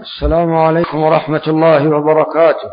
السلام عليكم ورحمة الله وبركاته.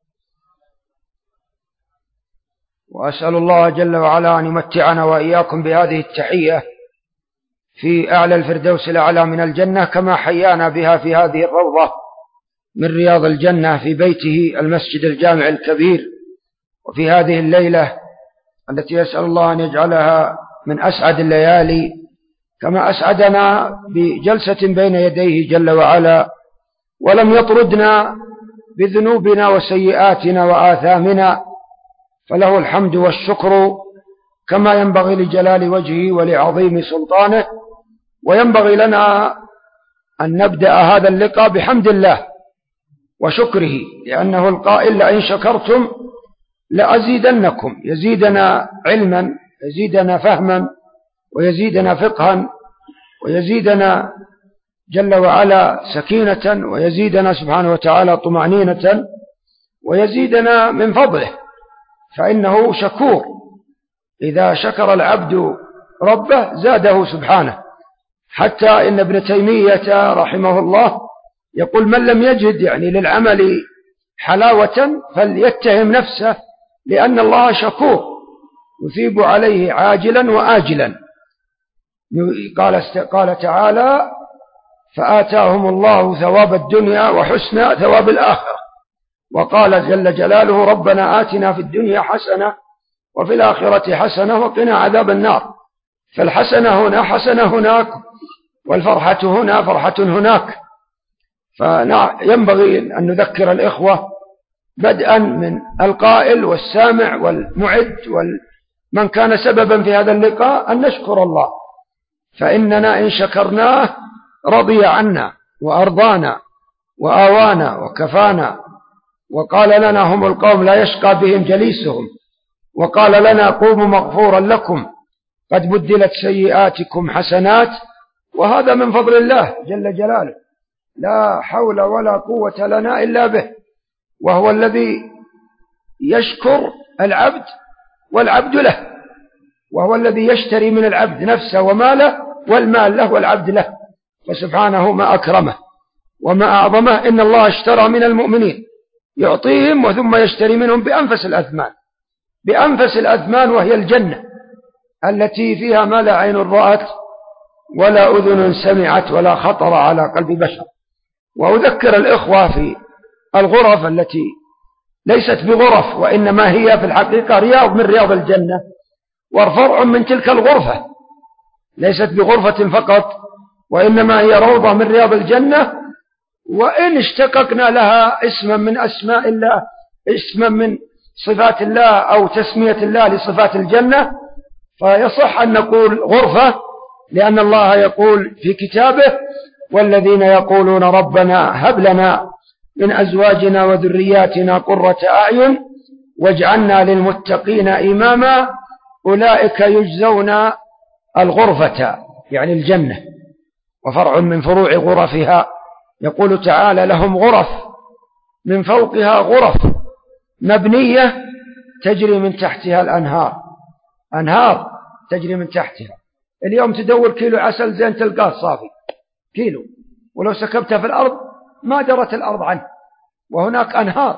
وأسأل الله جل وعلا أن يمتعنا وإياكم بهذه التحية في أعلى الفردوس الأعلى من الجنة، كما حيانا بها في هذه الروضة من رياض الجنة في بيته المسجد الجامع الكبير، وفي هذه الليلة التي يسأل الله أن يجعلها من أسعد الليالي، كما أسعدنا بجلسة بين يديه جل وعلا ولم يطردنا بذنوبنا وسيئاتنا وآثامنا، فله الحمد والشكر كما ينبغي لجلال وجهه ولعظيم سلطانه. وينبغي لنا أن نبدأ هذا اللقاء بحمد الله وشكره، لأنه القائل: لئن شكرتم لأزيدنكم. يزيدنا علما، يزيدنا فهما، ويزيدنا فقها، ويزيدنا جل وعلا سكينة، ويزيدنا سبحانه وتعالى طمأنينة، ويزيدنا من فضله، فإنه شكور. إذا شكر العبد ربه زاده سبحانه، حتى إن ابن تيمية رحمه الله يقول: من لم يجد للعمل حلاوة فليتهم نفسه، لأن الله شكور يثيب عليه عاجلا وآجلا. قال تعالى: فآتاهم الله ثواب الدنيا وحسن ثواب الآخرة. وقال جل جلاله: ربنا آتنا في الدنيا حسنة وفي الآخرة حسنة وقنا عذاب النار. فالحسنة هنا حسنة هناك، والفرحة هنا فرحة هناك. فينبغي أن نذكر الإخوة بدءا من القائل والسامع والمعد ومن كان سببا في هذا اللقاء أن نشكر الله، فإننا إن شكرناه رضي عنا وأرضانا وآوانا وكفانا. وقال لنا: هم القوم لا يشقى بهم جليسهم. وقال لنا: قوموا مغفورا لكم قد بدلت سيئاتكم حسنات. وهذا من فضل الله جل جلاله، لا حول ولا قوة لنا إلا به. وهو الذي يشكر العبد والعبد له، وهو الذي يشتري من العبد نفسه وماله، والمال له والعبد له. فسبحانه ما أكرمه وما أعظمه. إن الله اشترى من المؤمنين، يعطيهم وثم يشتري منهم بأنفس الأثمان، بأنفس الأثمان، وهي الجنة التي فيها ما لا عين رأت ولا أذن سمعت ولا خطر على قلب بشر. وأذكر الإخوة في الغرف التي ليست بغرف، وإنما هي في الحقيقة رياض من رياض الجنة، وفرع من تلك الغرفة، ليست بغرفة فقط، وإنما هي روضة من رياض الجنة. وإن اشتققنا لها اسما من أسماء الله، اسما من صفات الله، أو تسمية الله لصفات الجنة، فيصح أن نقول غرفة، لأن الله يقول في كتابه: والذين يقولون ربنا هب لنا من أزواجنا وذرياتنا قرة أعين واجعلنا للمتقين إماما أولئك يجزون الغرفة، يعني الجنة، وفرع من فروع غرفها. يقول تعالى: لهم غرف من فوقها غرف مبنية تجري من تحتها الأنهار. أنهار تجري من تحتها. اليوم تدور كيلو عسل زين تلقاه صافي كيلو، ولو سكبته في الأرض ما درت الأرض عنه. وهناك أنهار،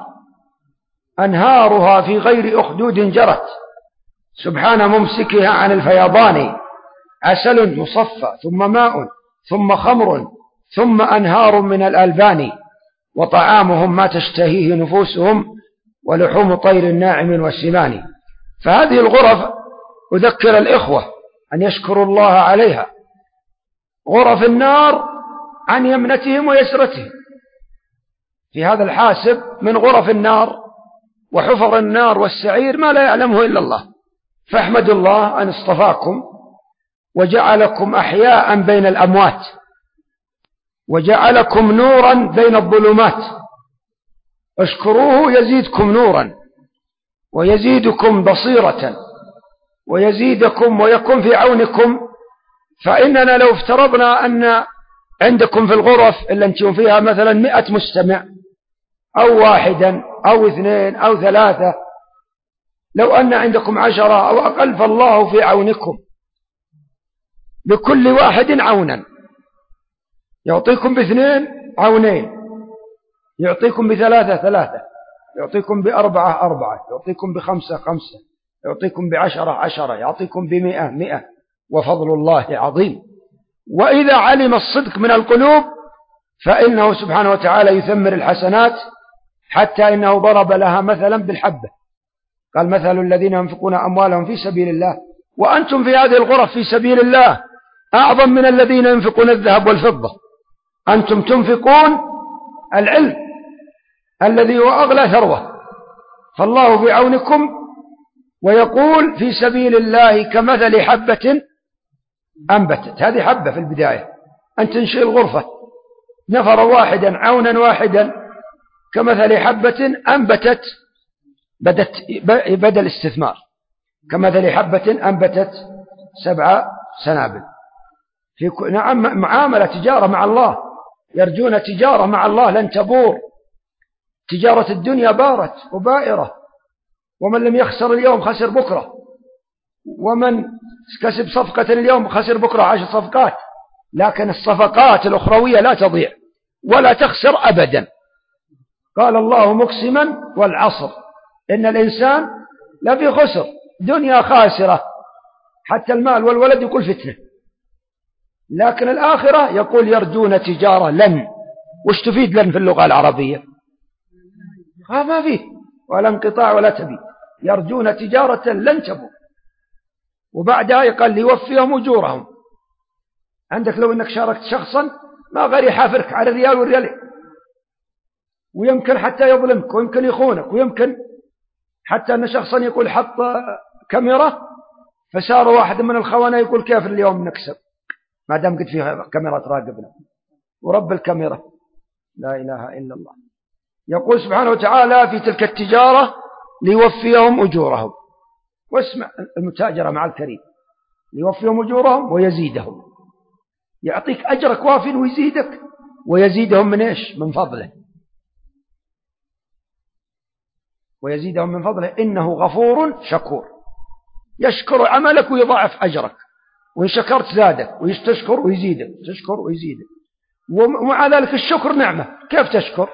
أنهارها في غير أخدود جرت، سبحان ممسكها عن الفيضان. عسل مصفى، ثم ماء، ثم خمر، ثم أنهار من الألبان. وطعامهم ما تشتهيه نفوسهم، ولحوم طير ناعم والسمان. فهذه الغرف أذكر الإخوة أن يشكروا الله عليها. غرف النار عن يمنتهم ويسرتهم. في هذا الحاسب من غرف النار وحفر النار والسعير ما لا يعلمه إلا الله. فاحمدوا الله أن اصطفاكم وجعلكم أحياء بين الأموات، وجعلكم نورا بين الظلمات. اشكروه يزيدكم نورا، ويزيدكم بصيرة، ويزيدكم ويكون في عونكم. فإننا لو افترضنا أن عندكم في الغرف اللي أنتم فيها مثلا 100 مستمع، أو 1 أو 2 أو 3، لو أن عندكم 10 أو أقل، فالله في عونكم، لكل واحد عونا. يعطيكم ب2 عونين، يعطيكم بثلاثة ثلاثة، يعطيكم بأربعة أربعة، يعطيكم بخمسة خمسة، يعطيكم بعشرة عشرة، يعطيكم بمئة مئة، وفضل الله عظيم. وإذا علم الصدق من القلوب فإنه سبحانه وتعالى يثمر الحسنات، حتى إنه ضرب لها مثلا بالحبة، قال مثل الذين ينفقون أموالهم في سبيل الله وأنتم في هذه الغرف في سبيل الله أعظم من الذين ينفقون الذهب والفضة. أنتم تنفقون العلم الذي هو أغلى ثروة، فالله في عونكم. ويقول في سبيل الله كمثل حبة أنبتت، هذه حبة في البداية أن تنشئ الغرفة نفر واحدا عونا واحدا، كمثل حبة أنبتت، بدل الاستثمار، كمثل حبة أنبتت 7 سنابل. نعم، معاملة تجارة مع الله، يرجون تجارة مع الله لن تبور. تجارة الدنيا بارت وبائرة، ومن لم يخسر اليوم خسر بكرة، ومن كسب صفقة اليوم خسر بكرة 10 صفقات. لكن الصفقات الأخروية لا تضيع ولا تخسر أبدا. قال الله مقسما والعصر إن الإنسان لفي خسر، دنيا خاسرة، حتى المال والولد يقول فتنة، لكن الآخرة يقول يرجون تجارة لن. وش تفيد لن في اللغة العربية؟ ما فيه ولا انقطاع ولا تبيد، يرجون تجارة لن تبور. وبعدها قال ليوفيهم أجورهم. عندك لو أنك شاركت شخصا ما غير يحافرك على الريال والريالين، ويمكن حتى يظلمك، ويمكن يخونك، ويمكن حتى أن شخصا يقول حط كاميرا، فسار واحد من الخونة يقول كيف اليوم نكسب ما دام قد فيها كاميرا تراقبنا، ورب الكاميرا لا إله إلا الله. يقول سبحانه وتعالى في تلك التجارة ليوفيهم أجورهم. واسمع المتاجرة مع الكريم، ليوفيهم أجورهم ويزيدهم، يعطيك أجرك واف ويزيدك، ويزيدهم من إيش؟ من فضله، ويزيدهم من فضله إنه غفور شكور. يشكر عملك ويضاعف أجرك، وإن شكرت زادك، ويستشكر ويزيدك، تشكر ويزيدك. ومع ذلك الشكر نعمة، كيف تشكر؟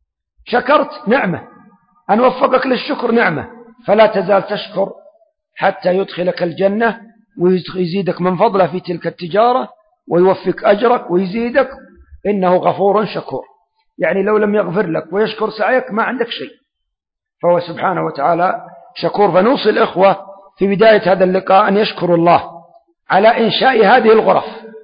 شكرت نعمة، أن وفقك للشكر نعمة، فلا تزال تشكر حتى يدخلك الجنة ويزيدك من فضله في تلك التجارة، ويوفق أجرك ويزيدك. إنه غفور شكور، يعني لو لم يغفر لك ويشكر سعيك ما عندك شيء، فهو سبحانه وتعالى شكور. فنوصي الإخوة في بداية هذا اللقاء أن يشكروا الله على إنشاء هذه الغرف،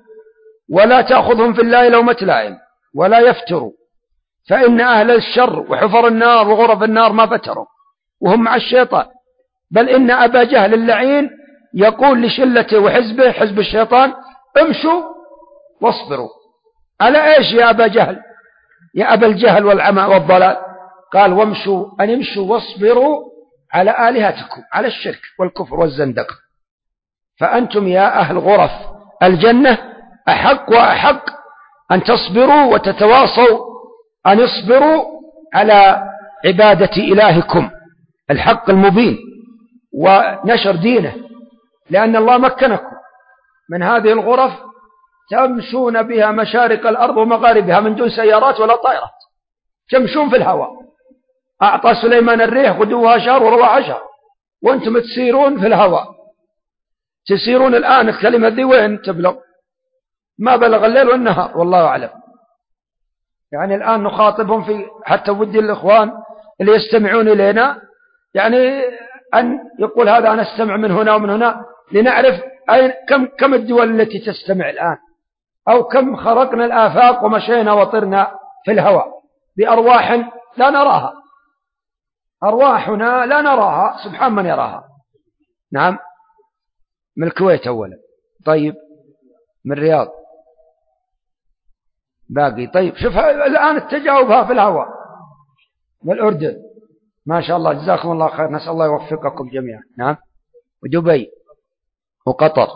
ولا تأخذهم في الله لومة لائم، ولا يفتروا، فإن أهل الشر وحفر النار وغرف النار ما فتروا وهم مع الشيطان. بل إن أبا جهل اللعين يقول لشلته وحزبه حزب الشيطان امشوا واصبروا. على إيش يا أبا جهل؟ يا أبا الجهل والعمى والضلال. قال وامشوا أن يمشوا واصبروا على آلهتكم، على الشرك والكفر والزندقة. فأنتم يا أهل غرف الجنة أحق وأحق أن تصبروا وتتواصوا أن يصبروا على عبادة إلهكم الحق المبين ونشر دينه، لأن الله مكنكم من هذه الغرف تمشون بها مشارق الأرض ومغاربها من دون سيارات ولا طائرات، تمشون في الهواء. أعطى سليمان الريح غدوها شهر ورواحها شهر، وأنتم تسيرون في الهواء. تسيرون الآن الكلمة ذي وين تبلغ؟ ما بلغ الليل والنهار والله أعلم. يعني الآن نخاطبهم في حتى ودي الإخوان اللي يستمعون إلينا، يعني أن يقول هذا أنا استمع من هنا ومن هنا، لنعرف أين كم الدول التي تستمع الآن، أو كم خرقنا الآفاق ومشينا وطرنا في الهواء بأرواح لا نراها. أرواحنا لا نراها، سبحان من يراها. نعم، من الكويت أولا، طيب من الرياض باقي، طيب شوف الآن التجاوبها في الهواء، والأردن ما شاء الله جزاكم الله خير، نسأل الله يوفقكم جميعا. نعم، ودبي وقطر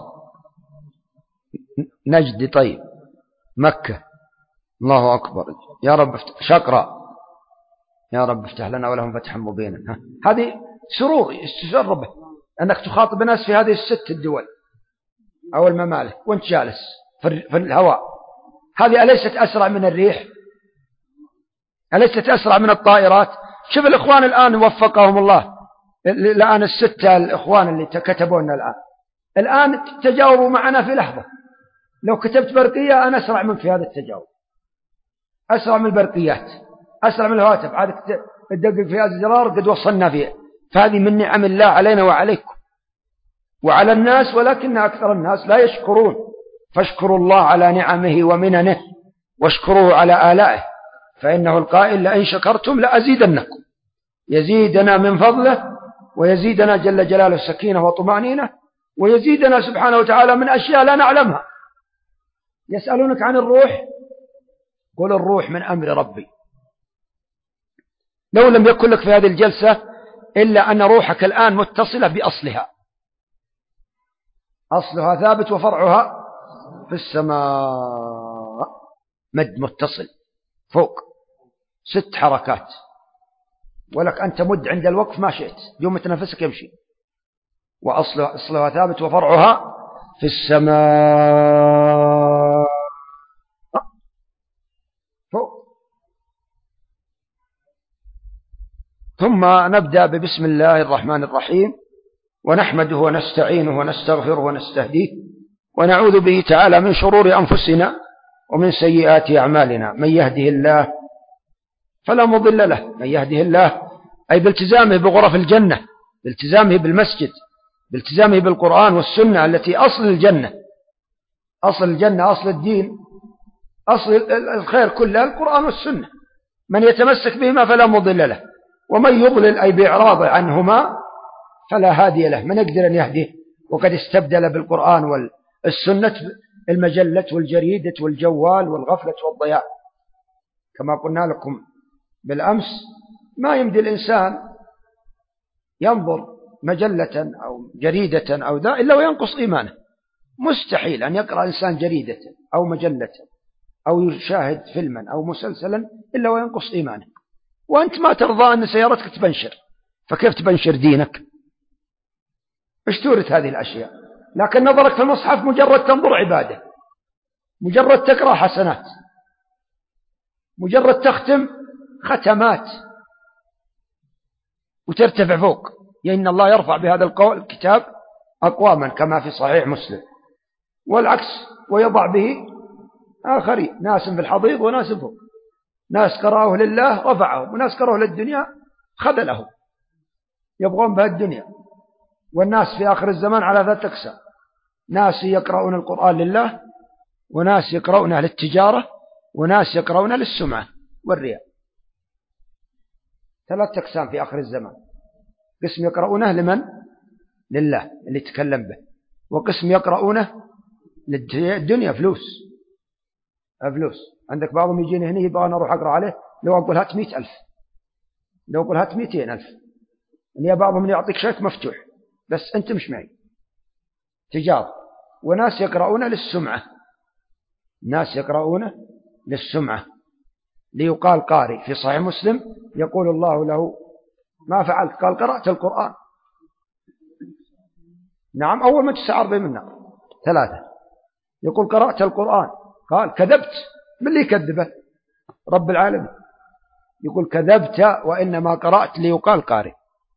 نجد، طيب مكة، الله أكبر يا رب، شكرا يا رب افتح لنا ولهم فتحا مبينا. هذه سرور يستشر به أنك تخاطب الناس في هذه 6 الدول أو الممالك وانت جالس في الهواء. هذه أليست أسرع من الريح؟ أليست أسرع من الطائرات؟ شوف الإخوان الآن وفقهم الله، الآن الستة الإخوان اللي كتبوا لنا الآن تجاوبوا معنا في لحظة. لو كتبت برقية أنا أسرع منك في هذا التجاوب، أسرع من البرقيات، أسرع من الهواتف. عاد تدقق في هذا الزرار قد وصلنا فيه. فهذه من نعم الله علينا وعليكم وعلى الناس، ولكن أكثر الناس لا يشكرون. فاشكروا الله على نعمه ومننه واشكروه على آلائه، فإنه القائل لئن شكرتم لأزيدنكم، يزيدنا من فضله ويزيدنا جل جلاله سكينة وطمأنينة، ويزيدنا سبحانه وتعالى من أشياء لا نعلمها. يسألونك عن الروح، قل الروح من أمر ربي. لو لم يكن لك في هذه الجلسة إلا أن روحك الآن متصلة بأصلها، أصلها ثابت وفرعها في السماء، مد متصل فوق 6 حركات، ولك أن تمد عند الوقف ما شئت، يوم تنفسك يمشي. وأصلها ثابت وفرعها في السماء فوق. ثم نبدأ ببسم الله الرحمن الرحيم، ونحمده ونستعينه ونستغفره ونستهديه، ونعوذ به تعالى من شرور أنفسنا ومن سيئات أعمالنا. من يهده الله فلا مضل له، من يهده الله أي بالتزامه بغرف الجنة، بالتزامه بالمسجد، بالتزامه بالقرآن والسنة التي أصل الجنة، أصل الجنة، أصل الدين، أصل الخير كله القرآن والسنة. من يتمسك بهما فلا مضل له، ومن يضلل أي بإعراضه عنهما فلا هادي له. من يقدر أن يهديه وقد استبدل بالقرآن والسنة المجلة والجريدة والجوال والغفلة والضياع. كما قلنا لكم بالأمس، ما يمدي الإنسان ينظر مجلة أو جريدة أو ذا إلا وينقص إيمانه. مستحيل أن يقرأ إنسان جريدة أو مجلة أو يشاهد فيلما أو مسلسلا إلا وينقص إيمانه. وأنت ما ترضى أن سيارتك تبنشر، فكيف تبنشر دينك؟ إيش تورث هذه الأشياء؟ لكن نظرك في المصحف مجرد تنظر عبادة، مجرد تقرأ حسنات، مجرد تختم ختمات وترتفع فوق. إن الله يرفع بهذا الكتاب أقواما كما في صحيح مسلم، والعكس ويضع به آخرين، ناس في الحضيض وناس فوق. ناس قرأوه لله رفعهم، وناس قرأوه للدنيا خذلهم، يبغون بها الدنيا. والناس في آخر الزمان على 3 أقسام: ناس يقرؤون القرآن لله، وناس يقرؤونه للتجارة، وناس يقرؤونه للسمعة والرياء. 3 أقسام في آخر الزمان. قسم يقرؤونه لمن؟ لله اللي تكلم به، وقسم يقرؤونه للدنيا، فلوس. عندك بعضهم يجيني هنا يبغى أنا أروح أقرأ عليه، لو أقول هات 100,000، لو أقول هات 200,000. إن بعضهم يعطيك شيك مفتوح بس أنت مش معي، تجارة. وناس يقرؤون للسمعة، ناس يقرؤون للسمعة ليقال قارئ. في صحيح مسلم يقول الله له: ما فعلت؟ قال: قرأت القرآن. نعم، أول ما تسعر به من النار 3. يقول: قرأت القرآن. قال: كذبت. من اللي يكذبه؟ رب العالمين. يقول: كذبت، وإنما قرأت ليقال قارئ.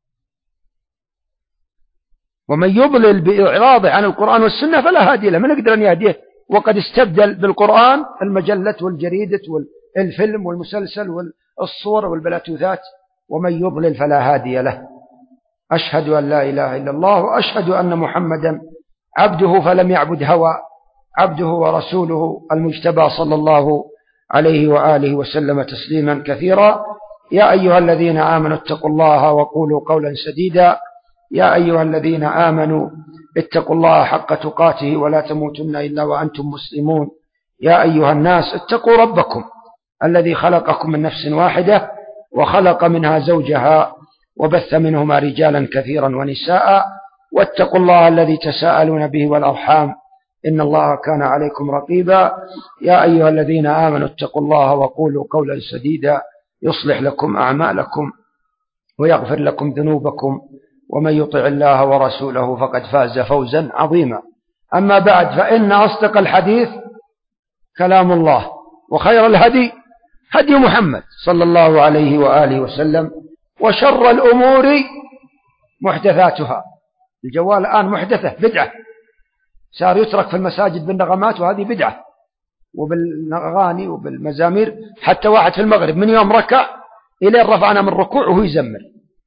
ومن يضلل بإعراضه عن القرآن والسنة فلا هادي له. من يقدر أن يهديه وقد استبدل بالقرآن المجلة والجريدة والفيلم والمسلسل والصور والبلاتوثات. ومن يضلل فلا هادي له. أشهد أن لا إله إلا الله، وأشهد أن محمدا عبده فلم يعبد هوى، عبده ورسوله المجتبى صلى الله عليه وآله وسلم تسليما كثيرا. يا أيها الذين آمنوا اتقوا الله وقولوا قولا سديدا. يا أيها الذين آمنوا اتقوا الله حق تقاته ولا تموتن إلا وأنتم مسلمون. يا أيها الناس اتقوا ربكم الذي خلقكم من نفس واحدة وخلق منها زوجها وبث منهما رجالا كثيرا ونساء، واتقوا الله الذي تساءلون به والأرحام إن الله كان عليكم رقيبا. يا أيها الذين آمنوا اتقوا الله وقولوا قولا سديدا يصلح لكم أعمالكم ويغفر لكم ذنوبكم، ومن يطع الله ورسوله فقد فاز فوزا عظيما. أما بعد، فإن أصدق الحديث كلام الله، وخير الهدي هدي محمد صلى الله عليه وآله وسلم. وشر الأمور محدثاتها. الجوال الآن محدثة بدعة، صار يترك في المساجد بالنغمات، وهذه بدعة، وبالأغاني وبالمزامير. حتى واحد في المغرب من يوم ركع إلى رفعنا من ركوع وهو يزمر.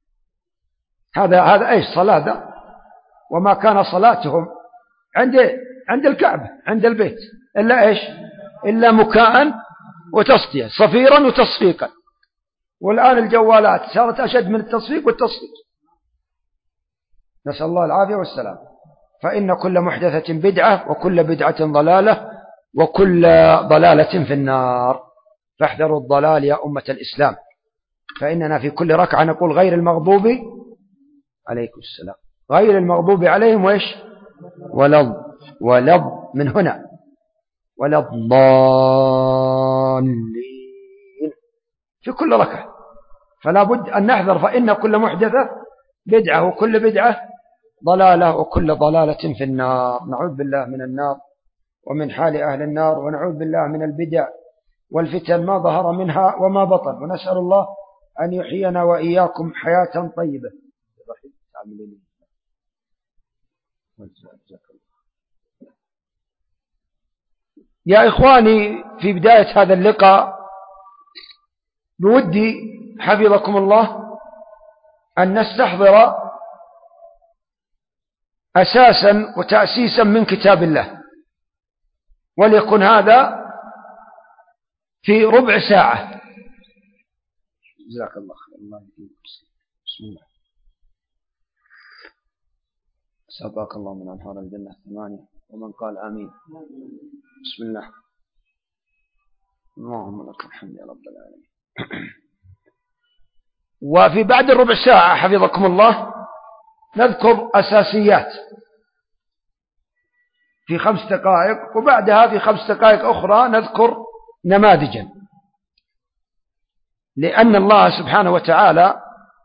هذا أيش صلاة ذا؟ وما كان صلاتهم عند الكعبة عند البيت إلا إيش؟ إلا مكاء وتصدية، صفيرا وتصفيقا. والآن الجوالات صارت أشد من التصفيق والتصفيق، نسأل الله العافية والسلام. فإن كل محدثة بدعة، وكل بدعة ضلالة، وكل ضلالة في النار. فاحذروا الضلال يا أمة الإسلام. فإننا في كل ركعة نقول غير المغضوب عليكم السلام، غير المغضوب عليهم وإيش؟ ولض من هنا، ولا الضالين في كل ركعة. فلا بد أن نحذر، فإن كل محدثة بدعة، وكل بدعة ضلالة، وكل ضلالة في النار. نعوذ بالله من النار ومن حال أهل النار، ونعوذ بالله من البدع والفتن ما ظهر منها وما بطن، ونسأل الله أن يحيينا وإياكم حياة طيبة. يا إخواني، في بداية هذا اللقاء بودي حفظكم الله أن نستحضر أساسا وتأسيسا من كتاب الله، وليكن هذا في ربع ساعة. جزاك الله خير. الله يجزيك. بسم الله. سباك الله من أنهار الجنة 8. ومن قال آمين. بسم الله. اللهم لك الحمد يا رب العالمين. وفي بعد الربع ساعة حفظكم الله نذكر أساسيات في 5 دقائق، وبعدها في 5 دقائق أخرى نذكر نماذجا، لأن الله سبحانه وتعالى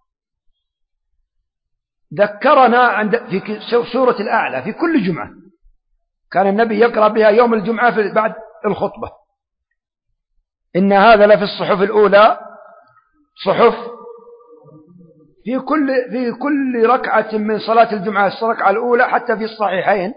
ذكرنا في سورة الأعلى في كل جمعة، كان النبي يقرأ بها يوم الجمعة بعد الخطبة. إن هذا لفي الصحف الأولى، صحف في كل ركعة من صلاة الجمعة، الركعة الأولى حتى في الصحيحين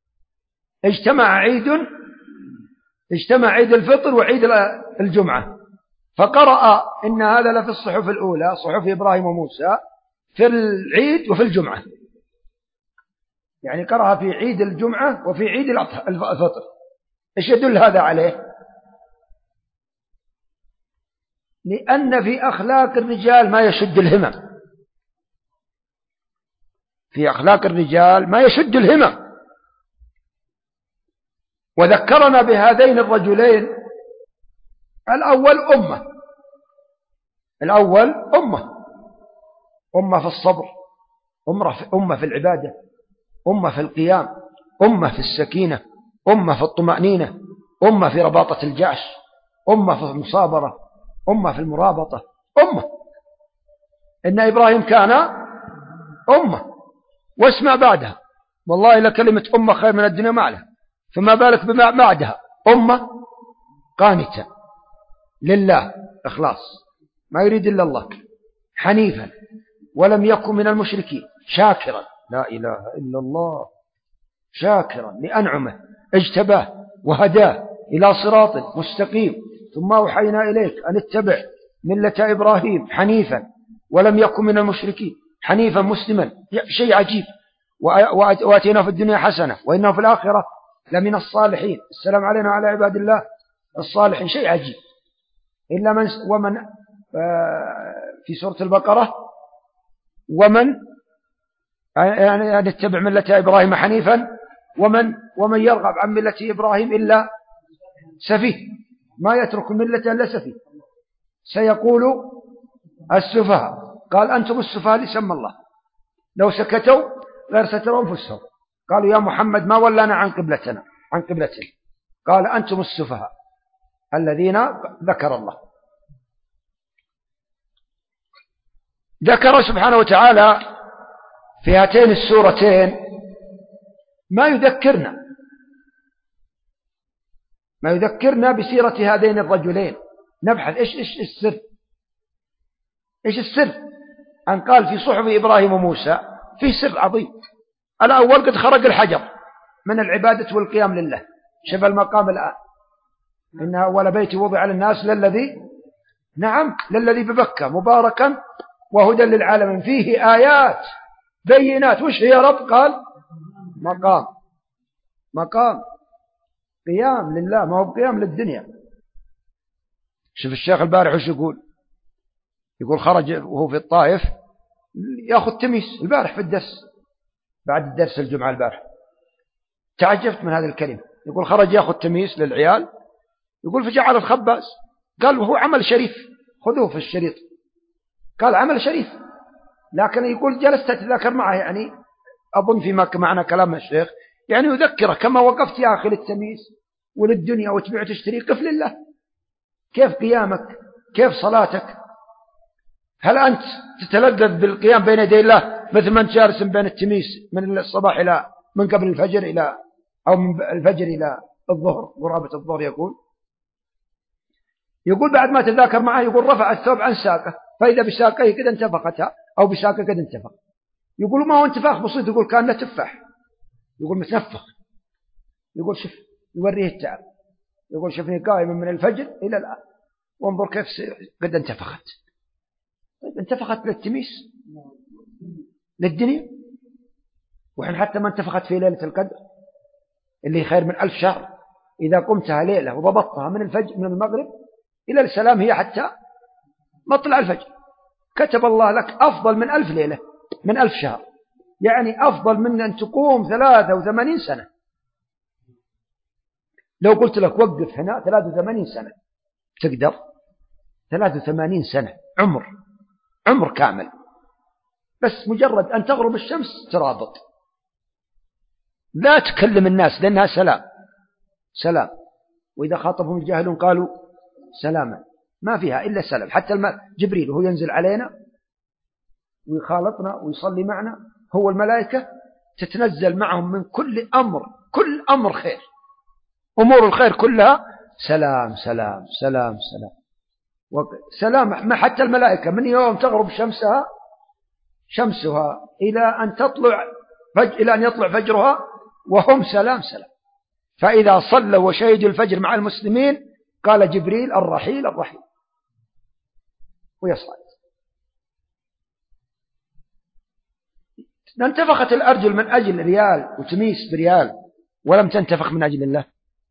اجتمع عيد الفطر وعيد الجمعة، فقرأ إن هذا لفي الصحف الأولى، صحف إبراهيم وموسى، في العيد وفي الجمعة، يعني قرأها في عيد الجمعة وفي عيد الفطر. إيش يدل هذا عليه؟ لأن في أخلاق الرجال ما يشد الهمم، في أخلاق الرجال ما يشد الهمم. وذكرنا بهذين الرجلين، الأول أمة في الصبر، أمة في العبادة، أمة في القيام، أمة في السكينة، أمة في الطمأنينة، أمة في رباطة الجأش، أمة في المصابرة، أمة في المرابطة، أمة. إن إبراهيم كان أمة. واسمع بعدها، والله لكلمة أمة خير من الدنيا ما لها، فما بالك بما بعدها، أمة قانتة لله إخلاص، ما يريد إلا الله، حنيفا ولم يكن من المشركين، شاكرا، لا إله إلا الله، شاكرا لأنعمه، اجتباه وهداه إلى صراط مستقيم، ثم أوحينا إليك أن اتبع ملة إبراهيم حنيفا ولم يكن من المشركين، حنيفا مسلما، شيء عجيب. وآتينا في الدنيا حسنة وإنه في الآخرة لمن الصالحين، السلام علينا وعلى عباد الله الصالحين، شيء عجيب. إلا ومن في سورة البقرة، ومن يعني اتبع ملة إبراهيم حنيفا، ومن يرغب عن ملة إبراهيم إلا سفيه، ما يترك ملة إلا سفيه. سيقول السفهاء، قال أنتم السفهاء لسمى الله، لو سكتوا غير ستروا أنفسهم. قالوا يا محمد ما ولانا عن قبلتنا، قال أنتم السفهاء الذين ذكر الله. ذكر سبحانه وتعالى في هاتين السورتين ما يذكرنا بسيرة هذين الرجلين، نبحث إيش السر، إيش السر. أن قال في صحف إبراهيم وموسى فيه سر عظيم. الأول قد خرج الحجر من العبادة والقيام لله. شوف المقام الآن، إن أول بيت وضع للناس للذي، نعم، للذي ببكة مباركا وهدى للعالمين فيه آيات بينات. وش هي رب؟ قال مقام قيام لله، ما هو قيام للدنيا. شوف الشيخ البارح وش يقول خرج وهو في الطائف يأخذ تميس البارح في الدرس، بعد الدرس الجمعة البارح، تعجبت من هذه الكلمة. يقول خرج يأخذ تميس للعيال، يقول فجعل الخباز، قال وهو عمل شريف، خذوه في الشريط، قال عمل شريف، لكن يقول جلست أتذاكر معه، يعني أظن فيما معنى كلام الشيخ، يعني يذكره كما وقفت يا أخي للتمييز وللدنيا وتبيع وتشتري، قف لله. كيف قيامك؟ كيف صلاتك؟ هل أنت تتلذذ بالقيام بين يدي الله مثل ما أنت جالس بين التمييز من الصباح إلى من قبل الفجر إلى أو من الفجر إلى الظهر قرابة الظهر؟ يقول بعد ما تذاكر معه، يقول رفع الثوب عن ساقه فإذا بساقه كده انتفختها أو بساقه كده انتفخ. يقول ما هو انتفاخ بسيط، يقول كان تفاح، يقول متنفخ. يقول شوف، يوريه التعب، يقول شوفني قائما من الفجر إلى الآن وانظر كيف قد انتفخت. انتفخت للتميس للدنيا، وحين حتى ما انتفخت في ليلة القدر اللي خير من 1000 شهر، إذا قمتها ليلة وضبطتها من الفجر من المغرب إلى السلام هي حتى مطلع الفجر، كتب الله لك أفضل من 1000 ليلة من 1000 شهر، يعني أفضل من أن تقوم 83 سنة. لو قلت لك وقف هنا 83 سنة تقدر؟ 83 سنة عمر كامل، بس مجرد أن تغرب الشمس ترابط، لا تكلم الناس لأنها سلام، وإذا خاطبهم الجاهلون قالوا سلاما، ما فيها إلا سلام. حتى جبريل وهو ينزل علينا ويخالطنا ويصلي معنا، هو الملائكة تتنزل معهم من كل أمر خير، أمور الخير كلها سلام سلام سلام سلام سلام. ما حتى الملائكة من يوم تغرب شمسها إلى أن يطلع فجرها وهم سلام. فإذا صلوا وشهدوا الفجر مع المسلمين قال جبريل الرحيل ويصعد. انتفخت الأرجل من أجل ريال وتميس بريال، ولم تنتفخ من أجل الله.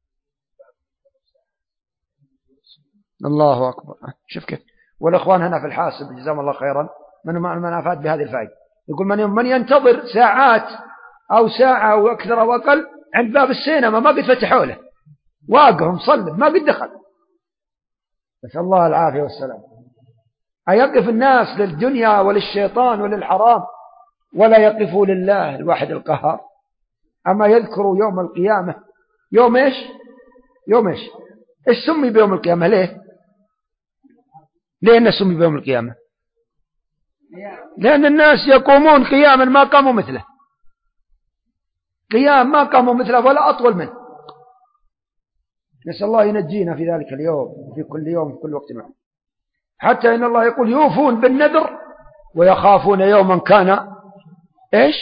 الله أكبر. شوف كيف. والأخوان هنا في الحاسب جزاهم الله خيرا من أفاد بهذه الفائدة، يقول من ينتظر ساعات أو ساعة أو أكثر أو أقل عند باب السينما ما قد فتحوا له، واقف مصلب ما قد دخل، نسأل الله العافية والسلام. أيقف الناس للدنيا وللشيطان وللحرام ولا يقفوا لله الواحد القهار؟ أما يذكروا يوم القيامة. يوم إيش سمي بيوم القيامة؟ ليه سمي بيوم القيامة؟ لأن الناس يقومون قياما ما قاموا مثله، قيام ما قاموا مثله ولا أطول منه. نسأل الله ينجينا في ذلك اليوم، في كل يوم، في كل وقت معه. حتى إن الله يقول يوفون بالنذر ويخافون يوما كان إيش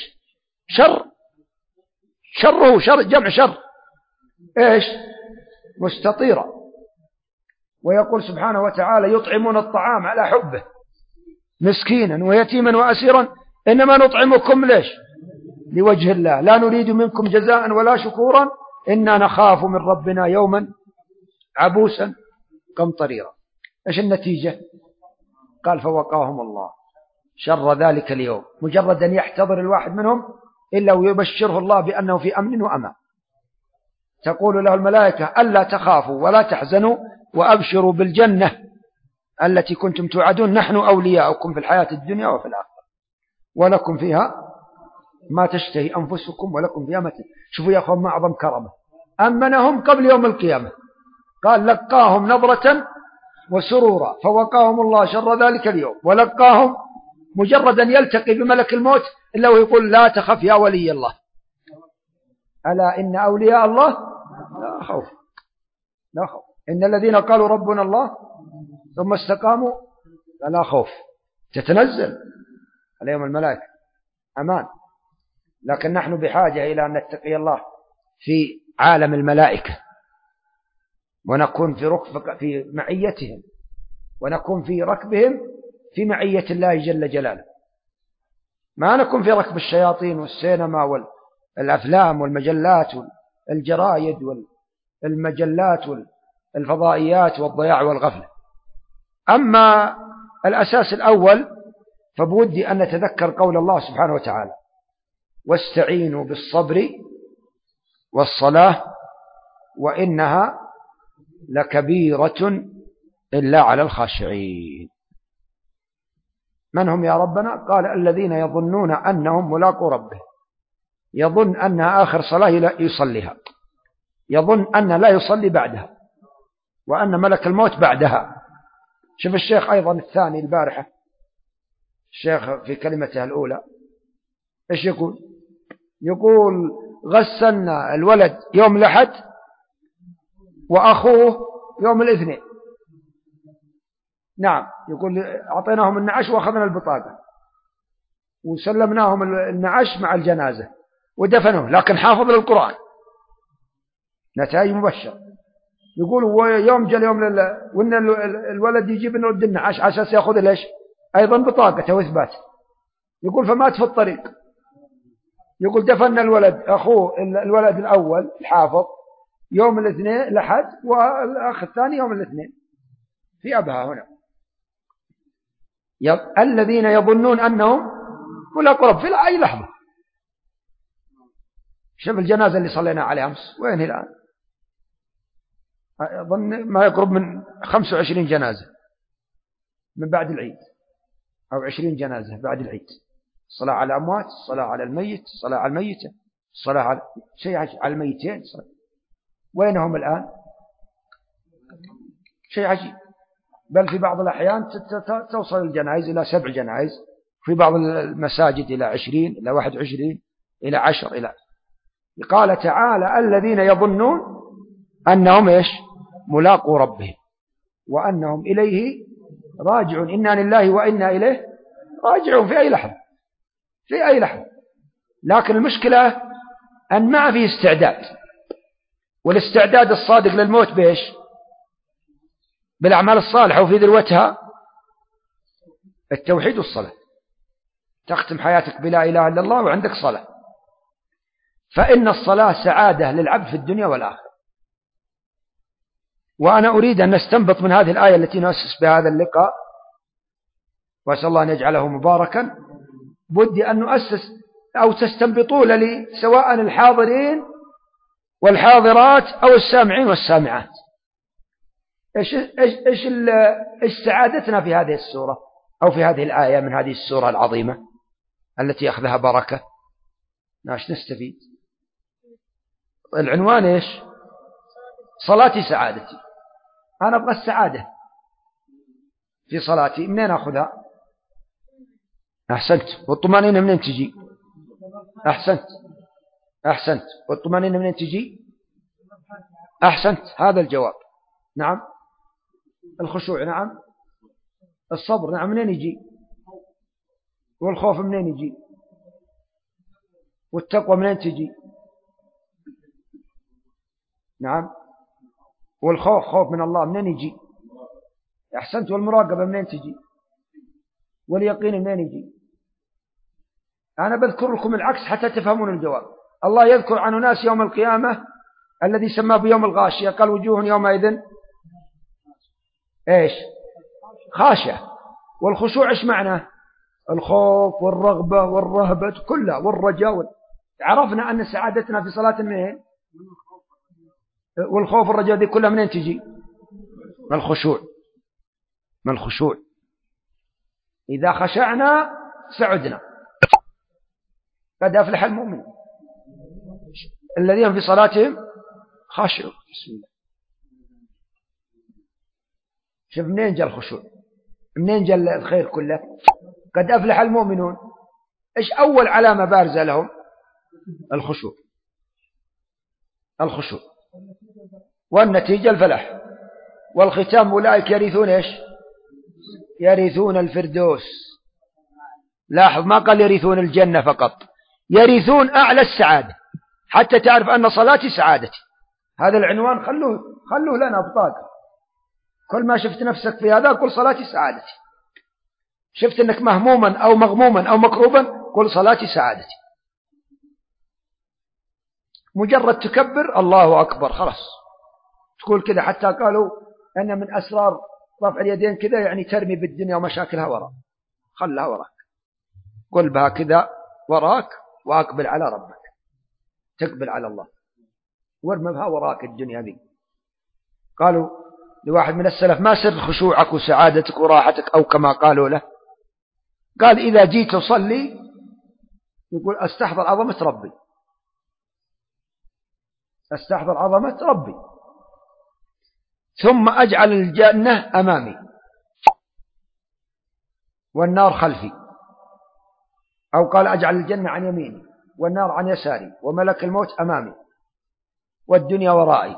شره جمع شر إيش مستطيرا. ويقول سبحانه وتعالى يطعمون الطعام على حبه مسكينا ويتيما وأسيرا إنما نطعمكم ليش؟ لوجه الله لا نريد منكم جزاء ولا شكورا إنا نخاف من ربنا يوما عبوسا قمطريرا. إيش النتيجة؟ قال فوقاهم الله شر ذلك اليوم. مجرد أن يحتضر الواحد منهم إلا ويبشره الله بأنه في أمن وأمان. تقول له الملائكة ألا تخافوا ولا تحزنوا وأبشروا بالجنة التي كنتم توعدون نحن أولياؤكم في الحياة الدنيا وفي الآخرة ولكم فيها ما تشتهي أنفسكم ولكم فيها ما تشتهي. شوفوا يا أخوان ما أعظم كرمه، أمنهم قبل يوم القيامة، قال لقاهم نظرة وسرورا فوقاهم الله شر ذلك اليوم، ولقاهم مجرد أن يلتقي بملك الموت إلا ويقول لا تخف يا ولي الله ألا إن أولياء الله لا خوف إن الذين قالوا ربنا الله ثم استقاموا فلا خوف، تتنزل عليهم الملائكة أمان. لكن نحن بحاجة إلى أن نتقي الله في عالم الملائكة، ونكون في معيتهم، ونكون في ركبهم في معية الله جل جلاله، ما نكون في ركب الشياطين والسينما والأفلام والمجلات والجرايد والمجلات والفضائيات والضياع والغفلة. أما الأساس الأول فبودي أن نتذكر قول الله سبحانه وتعالى: واستعينوا بالصبر والصلاة وإنها لكبيرة إلا على الخاشعين. من هم يا ربنا؟ قال: الذين يظنون أنهم ملاقو ربهم، يظن أنها آخر صلاة يصليها، يظن أن لا يصلي بعدها، وأن ملك الموت بعدها. شوف الشيخ أيضا الثاني البارحة، الشيخ في كلمته الأولى إيش يقول؟ يقول: غسلنا الولد يوم الأحد وأخوه يوم الاثنين. نعم، يقول: أعطيناهم النعش وأخذنا البطاقة وسلمناهم النعش مع الجنازة ودفنوه، لكن حافظ للقرآن، نتائج مبشرة. يقول: ويوم جاء اليوم وإن الولد يجيب نرد النعش على أساس يأخذ ليش أيضا بطاقته وإثباته. يقول: فمات في الطريق. يقول: دفن الولد أخوه الولد الأول الحافظ يوم الاثنين الأحد، والأخ الثاني يوم الاثنين في أبها هنا. الذين يظنون أنهم ملاقو ربهم في أي لحظة. شوف الجنازة اللي صلينا عليها أمس وين الآن؟ أظن ما يقرب من 25 جنازة من بعد العيد، أو 20 جنازة بعد العيد. الصلاة على الأموات، الصلاة على الميت، الصلاة على الميتة، الصلاة على شيء على الميتين. وينهم الآن؟ شيء عجيب. بل في بعض الأحيان توصل الجنائز إلى 7 جنائز، في بعض المساجد إلى 20، إلى 21، إلى 10. إلى قال تعالى: الذين يظنون أنهم إيش؟ ملاقو ربهم وأنهم إليه راجعون. إنا لله وإنا إليه راجعون في أي لحظة، في أي لحظة. لكن المشكلة أن ما فيه استعداد، والاستعداد الصادق للموت بإيش؟ بالأعمال الصالحة، وفي ذروتها التوحيد والصلاة. تختم حياتك بلا إله إلا الله وعندك صلاة، فإن الصلاة سعادة للعبد في الدنيا والآخرة. وأنا أريد أن نستنبط من هذه الآية التي نؤسس بهذا اللقاء، وأسأل الله أن يجعله مباركا، بدي أن نؤسس أو تستنبطون لي سواء الحاضرين والحاضرات أو السامعين والسامعات، إيش سعادتنا في هذه السورة أو في هذه الآية من هذه السورة العظيمة التي أخذها بركة. ناش نستفيد. العنوان إيش؟ صلاتي سعادتي. أنا أبغى السعادة في صلاتي، منين أخذها؟ أحسنت. والطمأنينة منين تجي؟ أحسنت. والطمأنينة منين تجي؟ أحسنت، هذا الجواب. نعم. الخشوع. نعم. الصبر. نعم. منين يجي؟ والخوف منين يجي؟ والتقوى منين تجي؟ نعم. والخوف خوف من الله منين يجي؟ أحسنت. والمراقبة منين تجي؟ واليقين منين يجي؟ أنا بذكر لكم العكس حتى تفهمون الجواب. الله يذكر عن ناس يوم القيامة الذي سماه بيوم الغاشية، قال: وجوه يومئذ إيش؟ خاشعة. والخشوع إيش معناه؟ الخوف والرغبة والرهبة كلها والرجاء. عرفنا أن سعادتنا في صلاة منين؟ والخوف والرجاء دي كلها منين تجي؟ من الخشوع. من الخشوع. إذا خشعنا سعدنا. قد أفلح المؤمن الذين في صلاتهم خاشعون. بسم الله. شوف منين جاء الخشوع، منين جاء الخير كله. قد أفلح المؤمنون، إيش أول علامة بارزة لهم؟ الخشوع. الخشوع. والنتيجة الفلاح. والختام أولئك يرثون إيش؟ يرثون الفردوس. لاحظ ما قال يرثون الجنة فقط، يرثون أعلى السعادة، حتى تعرف أن صلاتي سعادتي. هذا العنوان خلوه لنا بطاقة. كل ما شفت نفسك في هذا قل صلاتي سعادتي. شفت أنك مهموما أو مغموما أو مكروبا قل صلاتي سعادتي. مجرد تكبر الله أكبر خلاص تقول كذا. حتى قالوا أن من أسرار رفع اليدين كذا يعني ترمي بالدنيا ومشاكلها وراء، خلها وراك، قل بها كذا وراك وأقبل على ربك، تقبل على الله وارمي بها وراك الدنيا ذي. قالوا لواحد من السلف ما سر خشوعك وسعادتك وراحتك، أو كما قالوا له قال إذا جيت أصلي يقول أستحضر عظمة ربي، أستحضر عظمة ربي، ثم أجعل الجنة أمامي والنار خلفي، أو قال أجعل الجنة عن يميني والنار عن يساري وملك الموت أمامي والدنيا ورائي.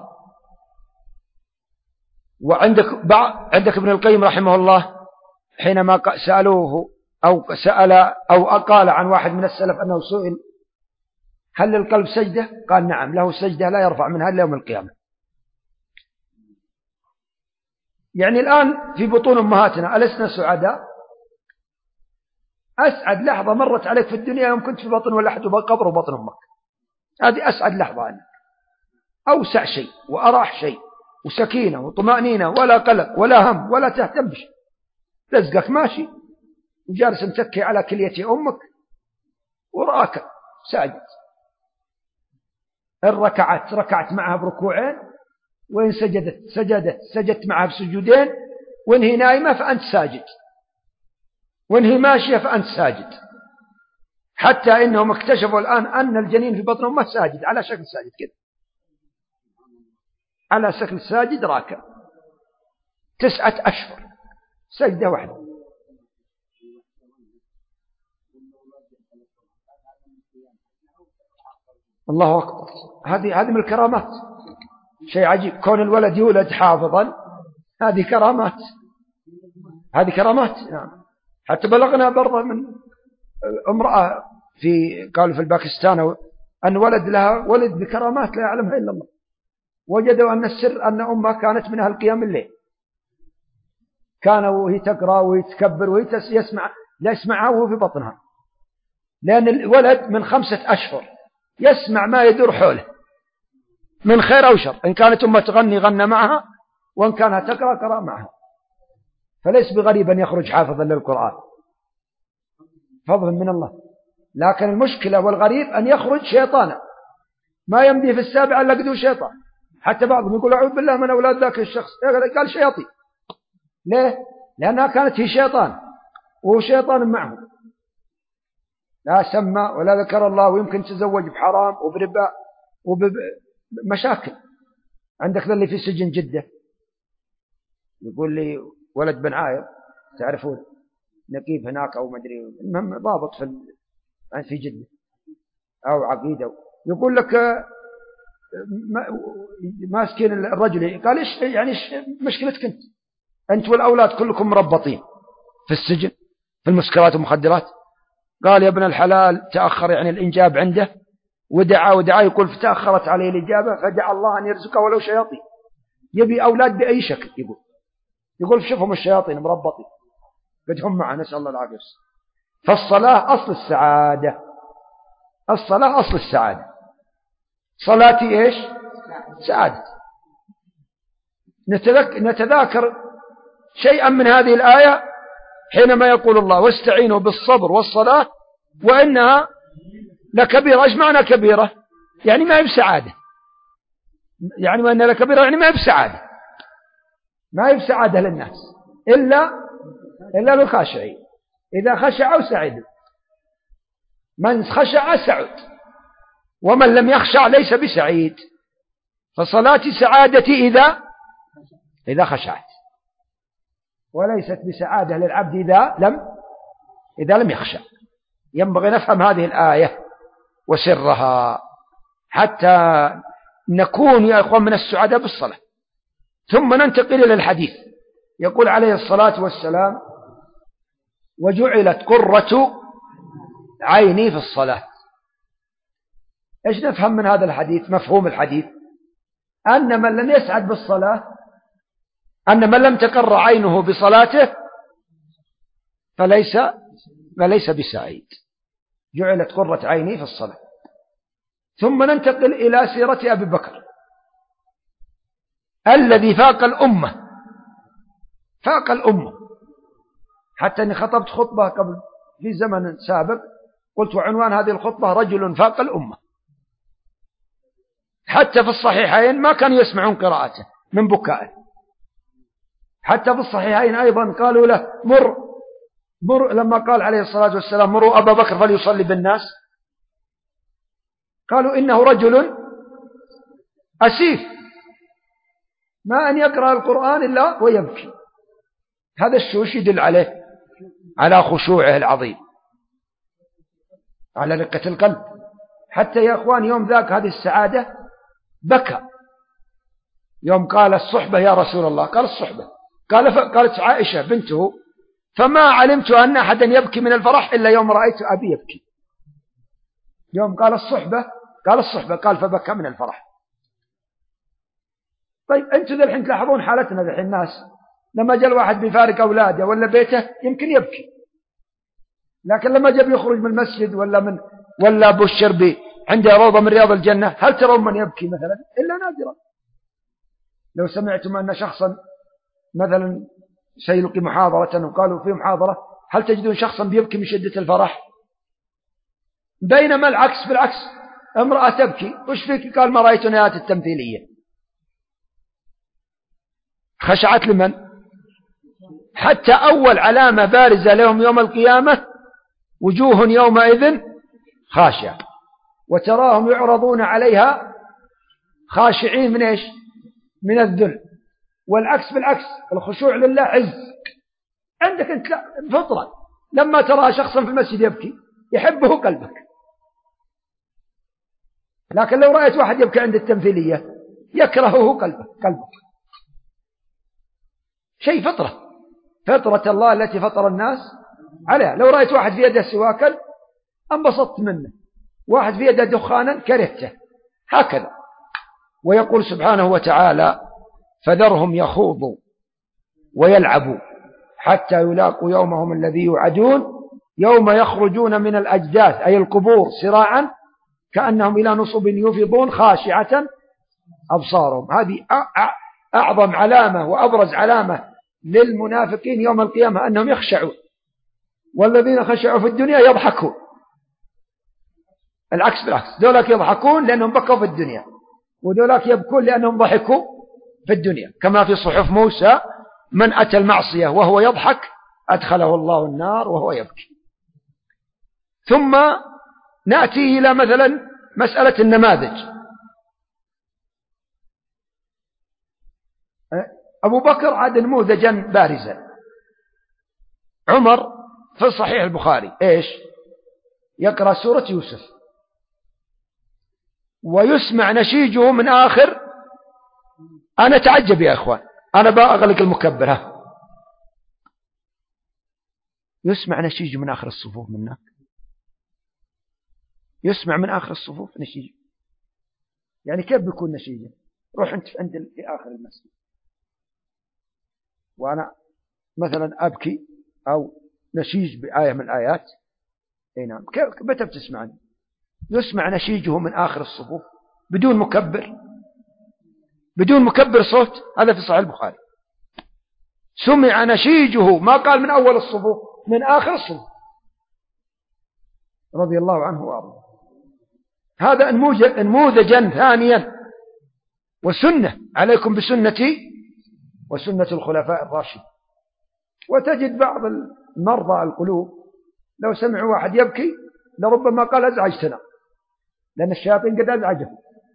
وعندك ابن القيم رحمه الله حينما سألوه أو سأل أو قال عن واحد من السلف أنه سئل هل للقلب سجدة؟ قال نعم له سجدة لا يرفع منها إلا يوم القيامة. يعني الآن في بطون أمهاتنا ألسنا سعداء؟ أسعد لحظة مرت عليك في الدنيا يوم كنت في بطن ولا حد قبر وبطن أمك، هذه أسعد لحظة عنك. أوسع شيء وأراح شيء وسكينة وطمأنينة ولا قلق ولا هم ولا تهتمش، رزقك ماشي وجالس متكي على كلية أمك وراك ساجد. الركعت ركعت معها بركوعين، وإن سجدت معها بسجودين، وإن هي نايمة فأنت ساجد، وإن هي ماشية فأنت ساجد. حتى إنهم اكتشفوا الآن أن الجنين في بطن أمه ساجد على شكل ساجد كده، على شكل ساجد راكع 9 أشهر سجدة واحدة. الله أكبر. هذه من الكرامات، شيء عجيب كون الولد يولد حافظا، هذه كرامات، هذه كرامات. نعم. حتى بلغنا برضه من امرأة قالوا في الباكستان أن ولد لها ولد بكرامات لا يعلمها إلا الله، وجدوا أن السر أن أمها كانت من أهل قيام الليل، كان وهي تقرأ ويتكبر لا يسمعها وهو في بطنها، لأن الولد من 5 أشهر يسمع ما يدور حوله من خير أو شر، إن كانت أمه تغني غنى معها، وإن كانها تقرأ قرأ معها. فليس بغريب أن يخرج حافظا للقرآن، فضل من الله. لكن المشكلة والغريب أن يخرج شيطانا، ما يمضي في السابع إلا قدو شيطان. حتى بعضهم يقول أعوذ بالله من أولاد ذاك الشخص، قال شياطين. ليه؟ لأنها كانت هي شيطان وهو شيطان معه، لا سمى ولا ذكر الله، ويمكن تزوج بحرام وبربا وبمشاكل. عندك ذا اللي في سجن جدة يقول لي ولد بن عاير تعرفون نقيب هناك أو مدري، المهم ضابط في جدة أو عقيدة، يقول لك ماسكين الرجل، قال إيش يعني إيش مشكلتك أنت والأولاد كلكم مربطين في السجن في المسكرات والمخدرات؟ قال يا ابن الحلال تأخر يعني الإنجاب عنده، ودعا يقول فتأخرت عليه الإجابة، فدعا الله أن يرزقه ولو شياطين، يبي أولاد بأي شكل. يقول شوفهم الشياطين مربطين قد هم معه، نسأل الله العافية. فالصلاة أصل السعادة، الصلاة أصل السعادة. صلاتي إيش؟ سعادة. نتذاكر شيئا من هذه الآية حينما يقول الله واستعينوا بالصبر والصلاة وإنها لكبيرة. إيش معنى كبيرة؟ يعني ما هي بسعادة، يعني وإنها لكبيرة يعني ما هي بسعادة، ما هي بسعادة للناس إلا للخاشعين، إذا خشعوا سعدوا، من خشع سعد، ومن لم يخشع ليس بسعيد. فصلاتي سعادتي إذا خشعت، وليست بسعادة للعبد إذا لم يخشع. ينبغي نفهم هذه الآية وسرها حتى نكون يا أخوان من السعادة بالصلاة. ثم ننتقل إلى الحديث. يقول عليه الصلاة والسلام وجعلت قرة عيني في الصلاة. إيش نفهم من هذا الحديث؟ مفهوم الحديث أن من لم يسعد بالصلاة، أن من لم تقر عينه بصلاته فليس بسعيد. جعلت قرة عيني في الصلاة. ثم ننتقل إلى سيرة أبي بكر الذي فاق الأمة، حتى أني خطبت خطبة قبل في زمن سابق قلت عنوان هذه الخطبة رجل فاق الأمة. حتى في الصحيحين ما كانوا يسمعون قراءته من بكائه. حتى في الصحيحين أيضا قالوا له مر لما قال عليه الصلاة والسلام مروا أبا بكر فليصلي بالناس، قالوا إنه رجل أسيف ما أن يقرأ القرآن إلا ويبكي. هذا الشوش يدل عليه على خشوعه العظيم، على رقة القلب. حتى يا أخوان يوم ذاك هذه السعادة بكى يوم قال الصحبة يا رسول الله. قال الصحبة، قالت عائشة بنته فما علمت أن أحدا يبكي من الفرح إلا يوم رأيت أبي يبكي. يوم قال الصحبة قال فبكى من الفرح. طيب أنتم ذا الحين تلاحظون حالتنا ذا الحين الناس لما جاء الواحد بيفارق أولاده ولا بيته يمكن يبكي، لكن لما جاء يخرج من المسجد ولا بالشربي عنده روضة من رياض الجنة هل ترون من يبكي مثلا؟ إلا نادرا. لو سمعتم أن شخصا مثلا سيلقي محاضرة وقالوا في محاضرة هل تجدون شخصا بيبكي من شدة الفرح؟ بينما العكس بالعكس، امرأة تبكي وش فيك؟ قال ما رأيت نهاية التمثيلية. خشعت لمن؟ حتى أول علامة بارزة لهم يوم القيامة وجوه يومئذ خاشعة وتراهم يعرضون عليها خاشعين من إيش؟ من الذل. والعكس بالعكس، الخشوع لله عز. عندك أنت فطرة لما ترى شخصا في المسجد يبكي يحبه قلبك، لكن لو رأيت واحد يبكي عند التمثيلية يكرهه قلبك. شيء فطرة الله التي فطر الناس عليها. لو رأيت واحد في يده سواكا انبسطت منه، واحد في يده دخانا كرهته، هكذا. ويقول سبحانه وتعالى فذرهم يخوضوا ويلعبوا حتى يلاقوا يومهم الذي يوعدون يوم يخرجون من الأجداث أي القبور سراعا كأنهم إلى نصب يفضون خاشعة أبصارهم. هذه أعظم علامة وأبرز علامة للمنافقين يوم القيامة أنهم يخشعون، والذين خشعوا في الدنيا يضحكون. العكس بالعكس، دولاك يضحكون لأنهم بكوا في الدنيا، ودولاك يبكون لأنهم ضحكوا في الدنيا. كما في صحف موسى من أتى المعصية وهو يضحك أدخله الله النار وهو يبكي. ثم نأتي إلى مثلا مسألة النماذج. أبو بكر عاد نموذجا بارزا. عمر في صحيح البخاري إيش؟ يقرأ سورة يوسف ويسمع نشيجه من آخر. أنا تعجب يا أخوان، أنا بأغلق المكبرة، يسمع نشيجه من آخر الصفوف منك، يسمع من آخر الصفوف نشيجه. يعني كيف بيكون نشيجه؟ روح أنت في آخر المسجد وأنا مثلا أبكي أو نشيج بآية من الآيات، أي نعم، متى بتسمعني؟ يسمع نشيجه من آخر الصفوف بدون مكبر صوت. هذا في صحيح البخاري. سمع نشيجه، ما قال من أول الصفوف، من آخر الصفوف، رضي الله عنه وارضاه. هذا نموذجا ثانيا. وسنة عليكم بسنتي وسنة الخلفاء الراشدين. وتجد بعض المرضى القلوب لو سمعوا واحد يبكي لربما قال أزعجتنا، لأن الشياطين قد أزعجه.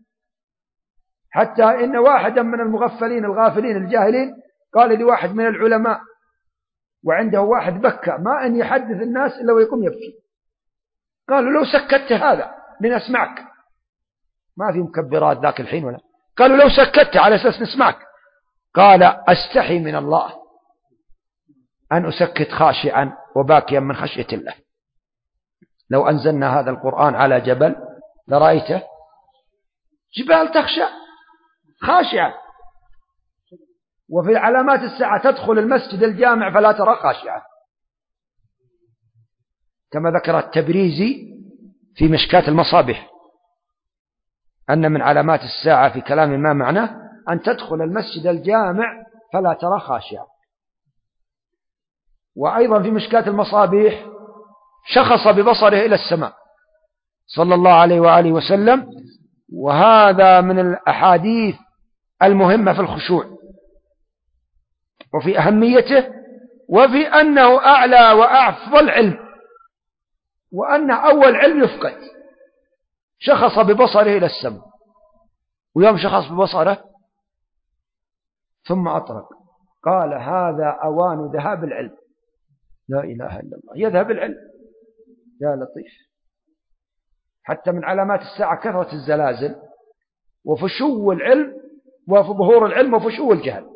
حتى إن واحدا من المغفلين الغافلين الجاهلين قال لواحد من العلماء وعنده واحد بكى ما أن يحدث الناس إلا ويقوم يبكي، قالوا لو سكت هذا لنسمعك. ما في مكبرات ذاك الحين ولا. قالوا لو سكت على أساس نسمعك. قال أستحي من الله أن أسكت خاشعا وباكيا من خشية الله. لو أنزلنا هذا القرآن على جبل لرأيته جبال تخشع خاشعة. وفي علامات الساعة تدخل المسجد الجامع فلا ترى خاشعة، كما ذكر التبريزي في مشكاة المصابيح أن من علامات الساعة في كلام ما معناه أن تدخل المسجد الجامع فلا ترى خاشعة. وأيضا في مشكاة المصابيح شخص ببصره إلى السماء صلى الله عليه وآله وسلم، وهذا من الأحاديث المهمة في الخشوع وفي أهميته، وفي أنه أعلى وأفضل علم، وأن أول علم يفقد. شخص ببصره إلى السماء، ويوم شخص ببصره ثم أطرق قال هذا أوان ذهاب العلم. لا إله إلا الله، يذهب العلم يا لطيف. حتى من علامات الساعة كثرة الزلازل وفشو العلم وظهور العلم وفشو الجهل.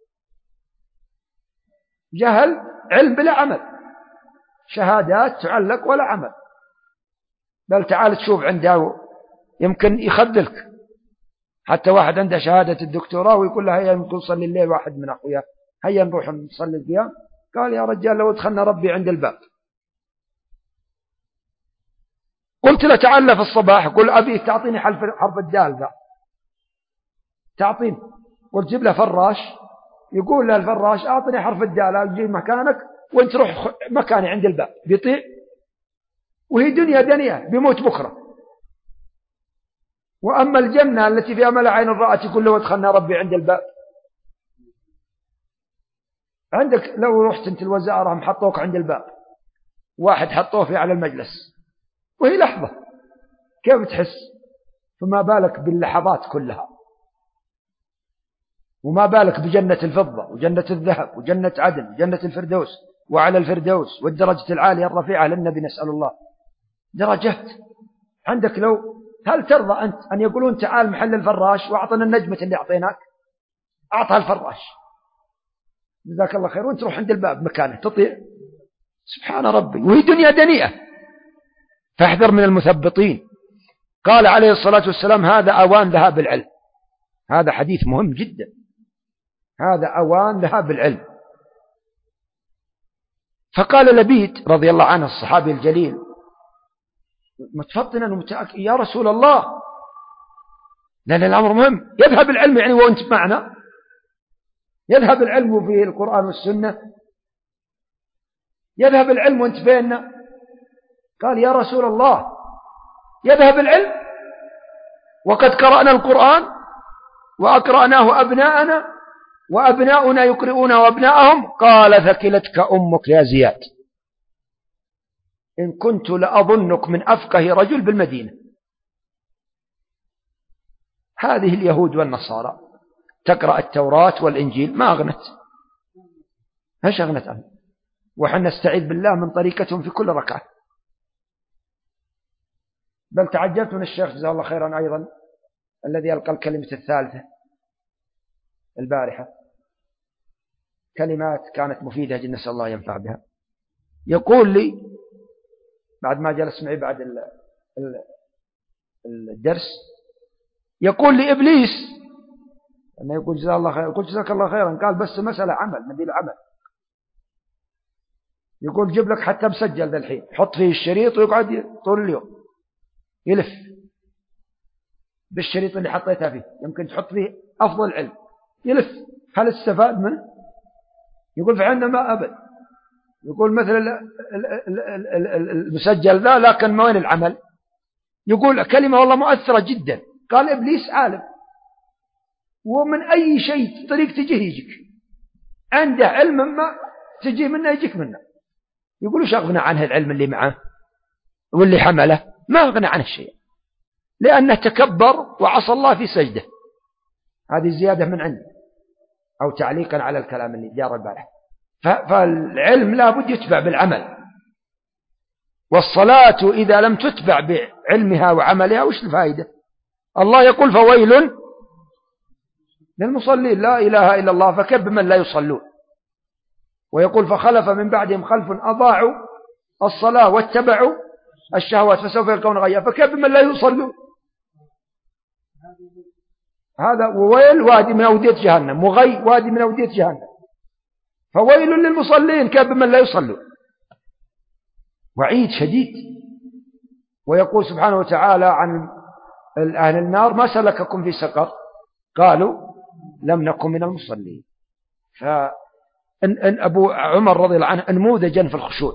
جهل علم بلا عمل، شهادات تعلق ولا عمل. بل تعال تشوف عنده يمكن يخذلك، حتى واحد عنده شهادة الدكتوراه ويقول له هيا نصلي الليل، واحد من أخوياه هيا نروح نصلي القيام، قال يا رجال لو دخلنا ربي عند الباب. قلت له تعال في الصباح، قل أبي تعطيني حرف الدال ذا، تعطيني. قلت جيب له فراش، يقول له الفراش أعطني حرف الدال أجي مكانك وانت روح مكاني عند الباب، بيطيع. وهي دنيا دنيا بيموت بكرة. وأما الجنة التي فيها ما لا عين رأت يقول له ادخلنا ربي عند الباب. عندك لو رحت انت الوزارة هم حطوك عند الباب، واحد حطوه في على المجلس وهي لحظة، كيف تحس؟ فما بالك باللحظات كلها، وما بالك بجنة الفضة وجنة الذهب وجنة عدن وجنة الفردوس وعلى الفردوس والدرجة العالية الرفيعة للنبي نسأل الله درجات. عندك لو هل ترضى أنت أن يقولون تعال محل الفراش وأعطنا النجمة اللي أعطيناك؟ أعطها الفراش جزاك الله خير وانت تروح عند الباب مكانه تطيع. سبحان ربي، وهي دنيا دنيئة، فاحذر من المثبطين. قال عليه الصلاة والسلام هذا أوان ذهاب العلم. هذا حديث مهم جدا، هذا أوان ذهاب العلم. فقال لبيد رضي الله عنه الصحابي الجليل متفطنا ومتأكد يا رسول الله، لأن الأمر مهم، يذهب العلم يعني وأنت معنا، يذهب العلم في القرآن والسنة، يذهب العلم وأنت بيننا. قال يا رسول الله يذهب العلم وقد قرأنا القرآن وأقرأناه أبناءنا وأبناؤنا يقرؤون وأبناءهم. قال ثكلتك أمك يا زياد، إن كنت لأظنك من أفقه رجل بالمدينة. هذه اليهود والنصارى تقرأ التوراة والإنجيل ما أغنت، ايش أغنت عنه؟ وحنا نستعيذ بالله من طريقتهم في كل ركعة. بل تعجبت من الشيخ جزاه الله خيرا أيضا الذي ألقى الكلمة الثالثة البارحة، كلمات كانت مفيدة جدا نسأل الله ينفع بها. يقول لي بعد ما جلس معي بعد الدرس، يقول لي إبليس أنه يقول جزاه الله خيرا، قلت جزاك الله خيرا، قال بس مسألة عمل نبي له عمل. يقول جيب لك حتى مسجل ذا الحين، حط فيه الشريط ويقعد طول اليوم يلف بالشريط اللي حطيتها فيه، يمكن تحط فيه أفضل علم يلف. هل استفاد منه؟ يقول فعلنا ما أبد. يقول مثل المسجل ذا لكن ما وين العمل؟ يقول كلمة والله مؤثرة جدا. قال إبليس عالم ومن أي شيء طريق تجيه يجيك، عنده علم ما تجيه منه يجيك منه. يقول وش أغنى عنه العلم اللي معه واللي حمله؟ ما أغنى عنه شيء، لأنه تكبر وعصى الله في سجده. هذه زيادة من عنده أو تعليقا على الكلام اللي جار البارح. فالعلم لا بد يتبع بالعمل، والصلاة إذا لم تتبع بعلمها وعملها وش الفائدة؟ الله يقول فويل للمصلين، لا إله إلا الله، فكيف بمن لا يصلون؟ ويقول فخلف من بعدهم خلف أضاعوا الصلاة واتبعوا الشهوات فسوف يلقون غيا. فكيف من لا يصلوا؟ هذا وويل وادي من أودية جهنم، وغي وادي من أودية جهنم. فويل للمصلين كيف من لا يصلوا. وعيد شديد. ويقول سبحانه وتعالى عن أهل النار ما سلككم في سقر؟ قالوا لم نكن من المصلين. فإن أبو عمر رضي الله عنه نموذجا في الخشوع،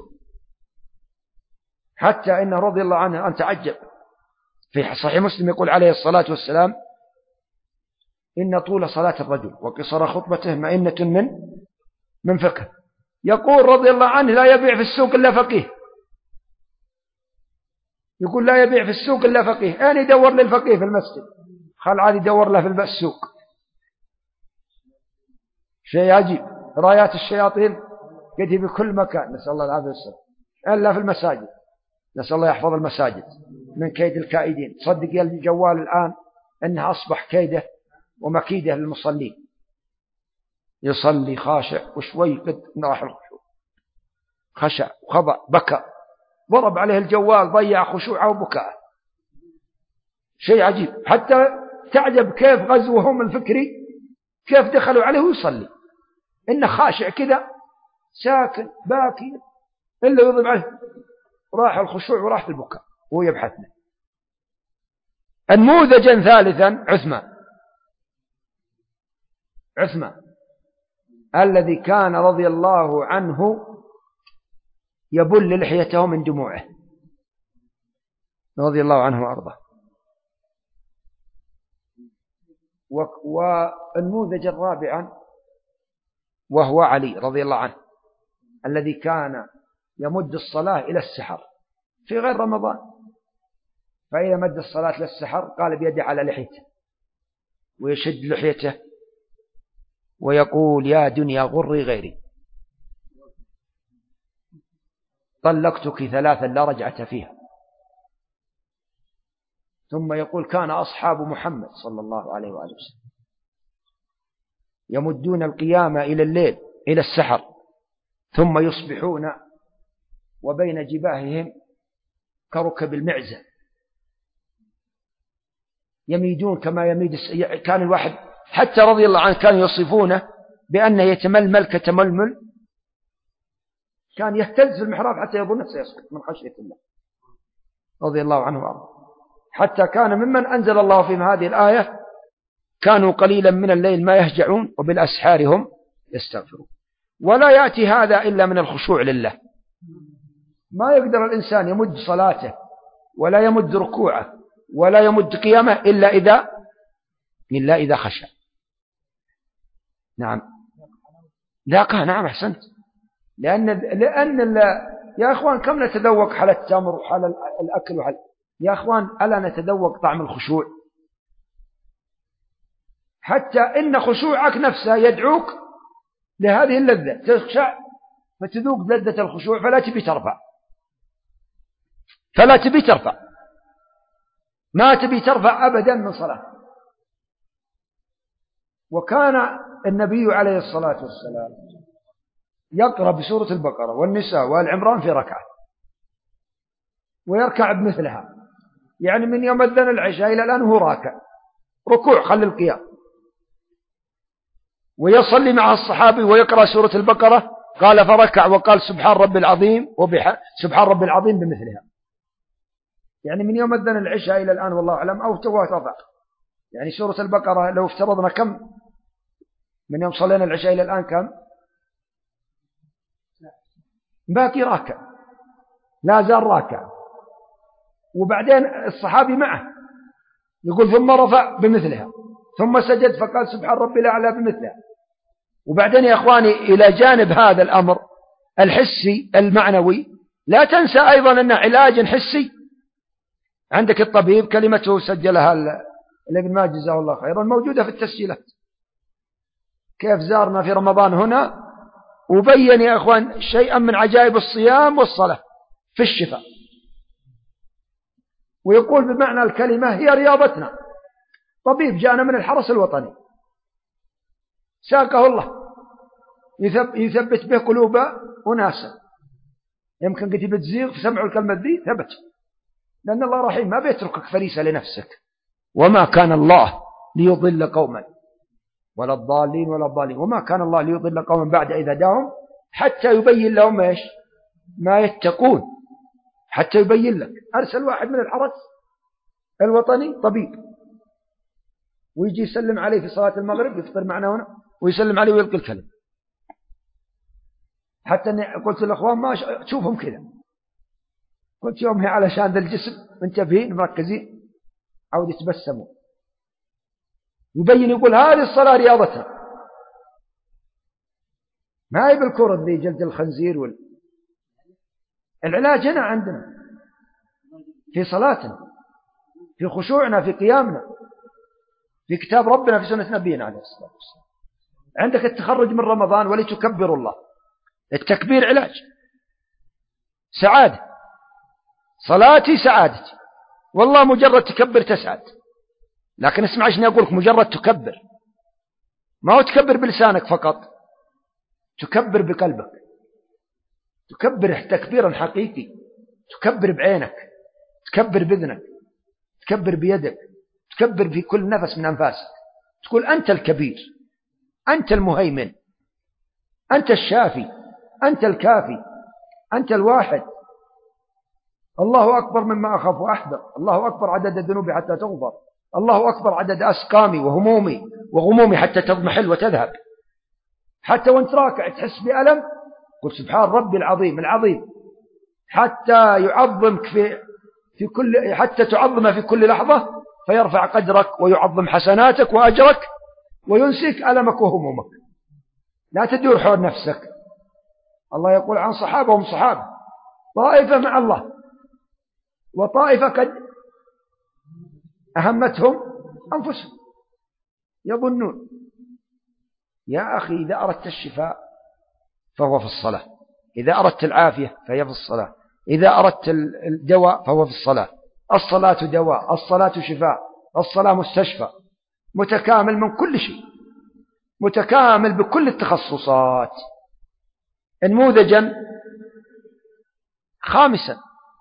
حتى إنه رضي الله عنه أن تعجب في صحيح مسلم يقول عليه الصلاة والسلام إن طول صلاة الرجل وقصر خطبته مئنة من فقه. يقول رضي الله عنه لا يبيع في السوق إلا فقيه. يقول لا يبيع في السوق إلا فقيه. أين يدور للفقيه في المسجد؟ خل عاد يدور له في السوق. شيء عجيب. رايات الشياطين قد في كل مكان، نسأل الله العافية والسلام، إلا في المساجد. نسأل الله يحفظ المساجد من كيد الكائدين. صدق يا الجوال الآن أنها أصبح كيده ومكيده للمصلين. يصلي خاشع وشوي قد راح الخشوع، خشع وخضع بكى، ضرب عليه الجوال ضيع خشوعه وبكاءه. شيء عجيب. حتى تعجب كيف غزوهم الفكري كيف دخلوا عليه ويصلي، إنه خاشع كذا ساكن باكي إلا يضرب عليه، راح الخشوع وراح البكاء وهو يبحثنا. النموذجا ثالثا عثمان الذي كان رضي الله عنه يبل لحيته من دموعه رضي الله عنه وأرضاه. والنموذج الرابع وهو علي رضي الله عنه الذي كان يمد الصلاة إلى السحر في غير رمضان، فإذا مد الصلاة للسحر قال بيده على لحيته ويشد لحيته ويقول يا دنيا غري غيري، طلقتك 3 لا رجعة فيها. ثم يقول كان أصحاب محمد صلى الله عليه وآله وسلم يمدون القيامة إلى الليل إلى السحر ثم يصبحون وبين جباههم كركب المعزة، يميدون كما يميد كان الواحد حتى رضي الله عنه كان يصفونه بأنه يتململ كتململ، كان يهتز في المحراب حتى يظن سيسقط من خشية الله رضي الله عنه وارضاه. حتى كان ممن أنزل الله فيهم هذه الآية كانوا قليلا من الليل ما يهجعون وبالأسحار هم يستغفرون. ولا يأتي هذا إلا من الخشوع لله. ما يقدر الإنسان يمد صلاته ولا يمد ركوعه ولا يمد قيامه إلا إذا خشع. نعم ذاقها. نعم أحسنت. لأن يا أخوان كم نتذوق حال التمر وحال الأكل وحال، يا أخوان ألا نتذوق طعم الخشوع؟ حتى إن خشوعك نفسه يدعوك لهذه اللذة، تخشع فتذوق لذة الخشوع فلا تبي ترفع ما تبي ترفع أبدا من صلاة. وكان النبي عليه الصلاة والسلام يقرأ بسورة البقرة والنساء والعمران في ركعة ويركع بمثلها، يعني من يوم أذن العشاء إلى الآن هو راكع ركوع خل القيام، ويصلي مع الصحابي ويقرأ سورة البقرة. قال فركع وقال سبحان رب العظيم سبحان رب العظيم بمثلها، يعني من يوم أذن العشاء إلى الآن والله أعلم أو توه رفع. يعني سورة البقرة لو افترضنا كم من يوم صلينا العشاء إلى الآن كم باقي راكع لا زال راكع. وبعدين الصحابي معه يقول ثم رفع بمثلها ثم سجد فقال سبحان ربي الأعلى بمثلها. وبعدين يا أخواني إلى جانب هذا الأمر الحسي المعنوي لا تنسى أيضا أن علاج حسي عندك الطبيب كلمته سجلها الابن ماجد جزاه الله خيرا موجودة في التسجيلات، كيف زارنا في رمضان هنا وبين يا أخوان شيئا من عجائب الصيام والصلاة في الشفاء. ويقول بمعنى الكلمة هي رياضتنا. طبيب جاءنا من الحرس الوطني ساقه الله يثبت به قلوب أناسا يمكن قد بتزيغ فسمعوا الكلمة ذي ثبت، لأن الله رحيم ما بيتركك فريسة لنفسك. وما كان الله ليضل قوما ولا الضالين ولا الضالين، وما كان الله ليضل قوما بعد إذا هداهم حتى يبين لهم إيش ما يتقون. حتى يبين لك. أرسل واحد من الحرس الوطني طبيب ويجي يسلم عليه في صلاة المغرب، يفطر معنا هنا ويسلم عليه ويلقي الكلم. حتى أني قلت للأخوان ما تشوفهم كذا، قلت يومها علشان ذا الجسم منتبهين مركزين عود يتبسموا، يبين يقول هذه الصلاة رياضتها، ما هي بالكرة ذي جلد الخنزير العلاج هنا عندنا في صلاتنا، في خشوعنا، في قيامنا، في كتاب ربنا، في سنة نبينا عليه الصلاة والسلام. عندك التخرج من رمضان ولتكبروا الله، التكبير علاج، سعادة، صلاتي سعادتي، والله مجرد تكبر تسعد. لكن اسمع عشان أقولك مجرد تكبر، ما هو تكبر بلسانك فقط، تكبر بقلبك، تكبر تكبيرا حقيقي، تكبر بعينك، تكبر بإذنك، تكبر بيدك، تكبر في كل نفس من أنفاسك، تقول أنت الكبير، أنت المهيمن، أنت الشافي، أنت الكافي، أنت الواحد. الله أكبر مما أخاف وأحذر، الله أكبر عدد الذنوب حتى تغفر، الله أكبر عدد أسقامي وهمومي وغمومي حتى تضمحل وتذهب. حتى وانت راكع تحس بألم قل سبحان ربي العظيم العظيم، حتى يعظمك في كل، حتى تعظم في كل لحظة فيرفع قدرك ويعظم حسناتك وأجرك وينسيك ألمك وهمومك. لا تدور حول نفسك. الله يقول عن صحابة هم صحابة، طائفة مع الله وطائفة قد أهمتهم أنفسهم يظنون. يا أخي إذا أردت الشفاء فهو في الصلاة، إذا أردت العافية فهي في الصلاة، إذا أردت الدواء فهو في الصلاة. الصلاة دواء، الصلاة شفاء، الصلاة مستشفى، متكامل من كل شيء، متكامل بكل التخصصات. نموذجا خامسا،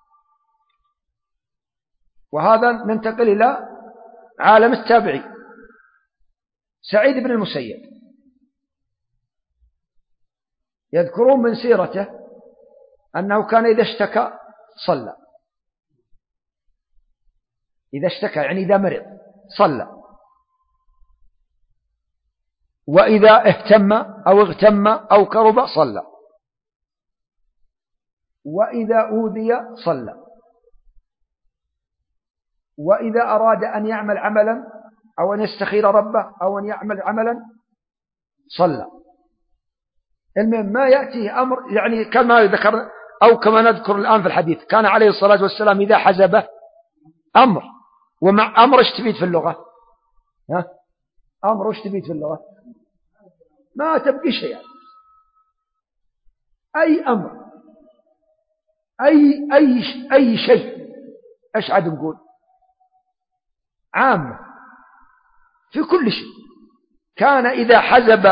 وهذا ننتقل إلى عالم التابعي. سعيد بن المسيب يذكرون من سيرته أنه كان إذا اشتكى صلى، إذا اشتكى يعني إذا مرض صلى، وإذا اهتم أو اغتم أو كرب صلى، وإذا أوذي صلى، وإذا أراد أن يعمل عملا أو أن يستخير ربه أو أن يعمل عملا صلى. المهم ما يأتيه أمر، يعني كما ذكر أو كما نذكر الآن في الحديث، كان عليه الصلاة والسلام إذا حزبه أمر. ومع أمر ايش تفيد في اللغة؟ أمر ايش تفيد في اللغة؟ ما تبقي شيء يعني. أي أمر، أي شيء، ايش عاد نقول؟ عام في كل شيء. كان إذا حزب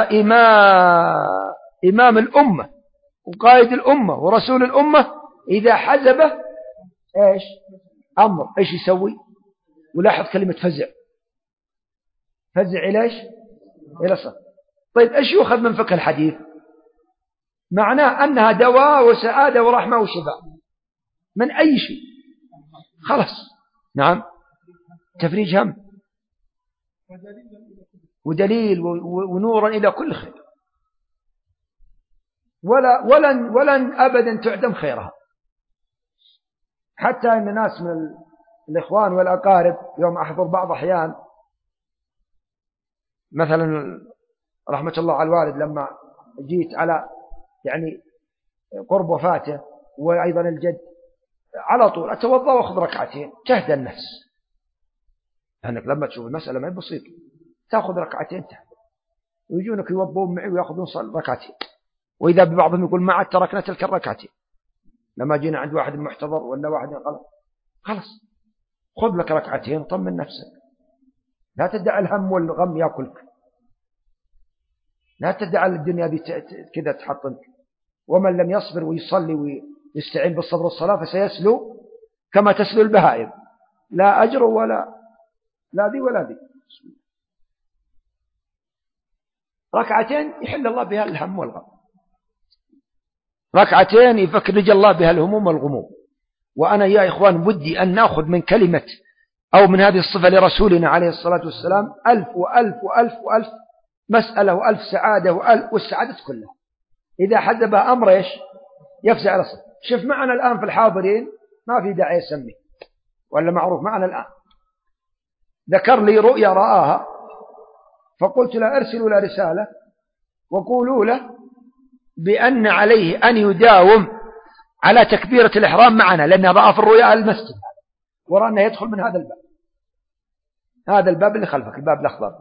إمام الأمة وقائد الأمة ورسول الأمة، إذا حزبه إيش أمر إيش يسوي؟ ولاحظ كلمة فزع، فزع إليش؟ إلى صلاة. طيب إيش يؤخذ من فقه الحديث؟ معناه أنها دواء وسعادة ورحمة وشفاء من أي شيء. خلاص. نعم، تفريج هم ودليل ونورا إلى كل خير، ولن أبدا تعدم خيرها. حتى أن ناس من الإخوان والأقارب يوم أحضر بعض أحيان، مثلا رحمة الله على الوالد لما جيت على يعني قرب وفاته وأيضا الجد، على طول أتوضأ وأخذ ركعتين تهدى النفس. لأنك لما تشوف المسألة ما هي بسيطة تأخذ ركعتين تهدى، ويجونك يوضون معي ويأخذون ركعتين، وإذا ببعضهم يقول ما عاد تركنا تلك الركعتين. لما جينا عند واحد محتضر ولا واحد خلاص خذ لك ركعتين طمن نفسك، لا تدع الهم والغم يأكلك. لا تدع الدنيا دي كذا تحطنك. ومن لم يصبر ويصلي ويستعين بالصبر والصلاة فسيسلو كما تسلو البهائم، لا أجر ولا لا دي ولا دي. ركعتين يحل الله بها الهم والغم، ركعتين يفرج الله بها الهموم والغموم. وأنا يا إخوان ودي أن نأخذ من كلمة أو من هذه الصفة لرسولنا عليه الصلاة والسلام 1000 وألف وألف وألف مسألة وألف سعادة والسعادة كلها إذا حذبها أمر إيش يفزع رأسه. شوف معنا الآن في الحاضرين ما في داعي يسمي ولا معروف معنا الآن، ذكر لي رؤيا رآها فقلت له أرسلوا له رسالة وقولوا له بأن عليه أن يداوم على تكبيرة الإحرام معنا، لأنه رأى في الرؤيا المسجد ورأى أنه يدخل من هذا الباب، هذا الباب اللي خلفك الباب الأخضر.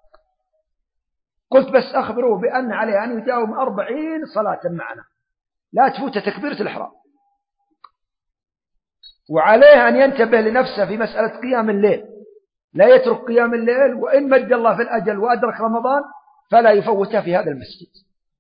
قلت بس أخبروه بأن عليه أن يداوم 40 صلاة معنا لا تفوت تكبيرة الإحرام، وعليه أن ينتبه لنفسه في مسألة قيام الليل، لا يترك قيام الليل، وإن مد الله في الأجل وأدرك رمضان فلا يفوته في هذا المسجد.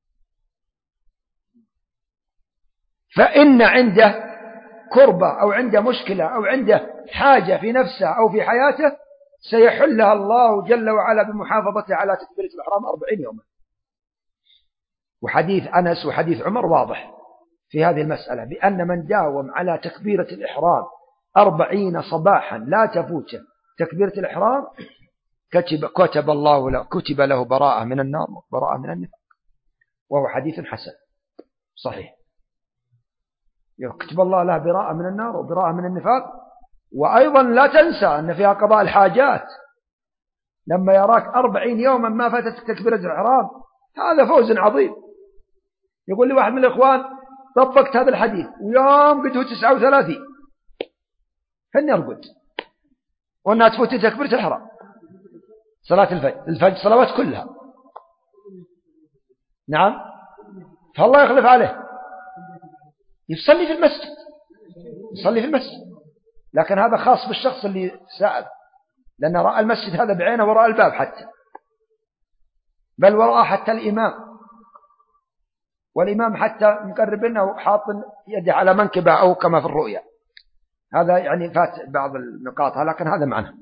فإن عنده كربة أو عنده مشكلة أو عنده حاجة في نفسه أو في حياته سيحلها الله جل وعلا بمحافظته على تكبيرة الإحرام 40 يوما. وحديث أنس وحديث عمر واضح في هذه المسألة بأن من داوم على تكبيرة الإحرام 40 صباحا لا تفوته تكبيرة الإحرام كتب له براءة من النار وبراءة من النفاق، وهو حديث حسن صحيح. كتب الله له براءة من النار وبراءة من النفاق. وأيضا لا تنسى أن فيها قضاء الحاجات، لما يراك 40 يوما ما فاتت تكبيرة الإحرام هذا فوز عظيم. يقول لي واحد من الإخوان طبقت هذا الحديث ويوم قده 39 فإني أرقد وأنها تفوت تكبيرة الإحرام صلاة الفجر صلوات كلها. نعم فالله يخلف عليه يصلي في المسجد، يصلي في المسجد، لكن هذا خاص بالشخص اللي سأل، لأن رأى المسجد هذا بعينه وراء الباب حتى، بل ورأى حتى الإمام، والإمام حتى مقرب أنه حاط يده على منكبه أو كما في الرؤيا. هذا يعني فات بعض النقاط لكن هذا معنى.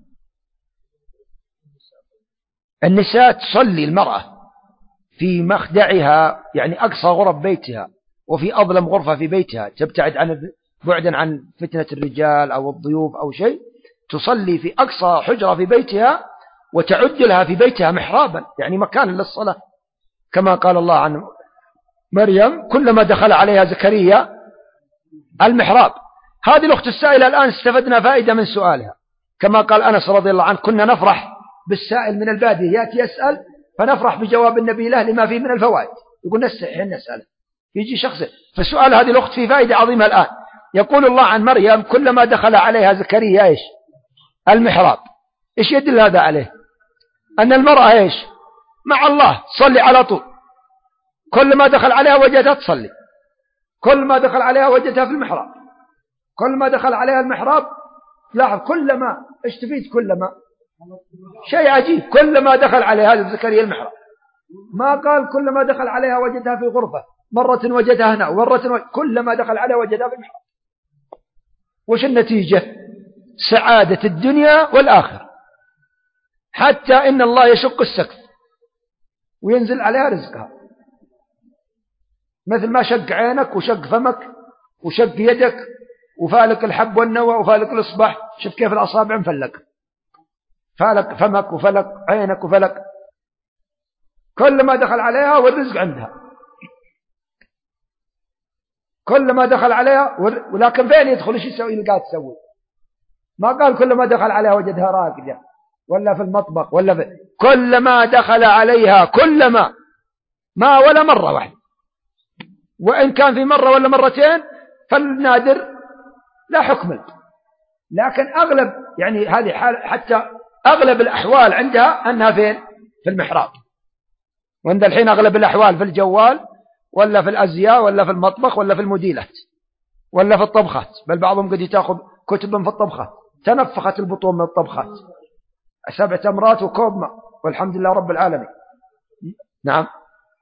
النساء تصلي المرأة في مخدعها يعني أقصى غرف بيتها وفي أظلم غرفة في بيتها تبتعد بعدا عن فتنة الرجال أو الضيوف أو شيء، تصلي في أقصى حجرة في بيتها وتعد لها في بيتها محرابا يعني مكانا للصلاة، كما قال الله عن مريم كلما دخل عليها زكريا المحراب. هذه الأخت السائلة الآن استفدنا فائدة من سؤالها، كما قال أنس رضي الله عنه كنا نفرح بالسائل من البادية يأتي يسأل فنفرح بجواب النبي له لما فيه من الفوائد، يقول نسأل يجي شخص. فسؤال هذه الأخت في فائدة عظيمة الآن. يقول الله عن مريم كلما دخل عليها زكريا إيش المحراب، إيش يدل هذا عليه؟ أن المرأة إيش مع الله تصلي على طول، كل ما دخل عليها وجدها تصلي، كل ما دخل عليها وجدها في المحراب، كل ما دخل عليها المحراب لاحظ كلما اشتفيت كلما شيء عجيب كلما دخل عليها هذا زكريا المحراب، ما قال كلما دخل عليها وجدها في غرفة مرة وجدها هنا كلما دخل عليها وجدها في المحراب. وش النتيجة؟ سعادة الدنيا والآخرة، حتى إن الله يشق السقف وينزل عليها رزقها، مثل ما شق عينك وشق فمك وشق يدك وفالق الحب والنوى وفالق الإصبع. شوف كيف الأصابع مفلق، فالق فمك وفلق عينك وفلق، كل ما دخل عليها والرزق عندها، كل ما دخل عليها ولكن فين يدخل ايش يسوي يلقاها تسوي؟ ما قال كل ما دخل عليها وجدها راقدة ولا في المطبخ ولا في كل ما دخل عليها كلما ما ولا مرة واحدة، وإن كان في مرة ولا مرتين فالنادر لا حكم له، لكن أغلب يعني هذه حال حتى أغلب الأحوال عندها أنها فين؟ في المحراب. وعند الحين أغلب الأحوال في الجوال ولا في الأزياء ولا في المطبخ ولا في المديلات ولا في الطبخات، بل بعضهم قد تأخذ كتبا في الطبخات، تنفخت البطون من الطبخات 7 تمرات وكوب ماء والحمد لله رب العالمين. نعم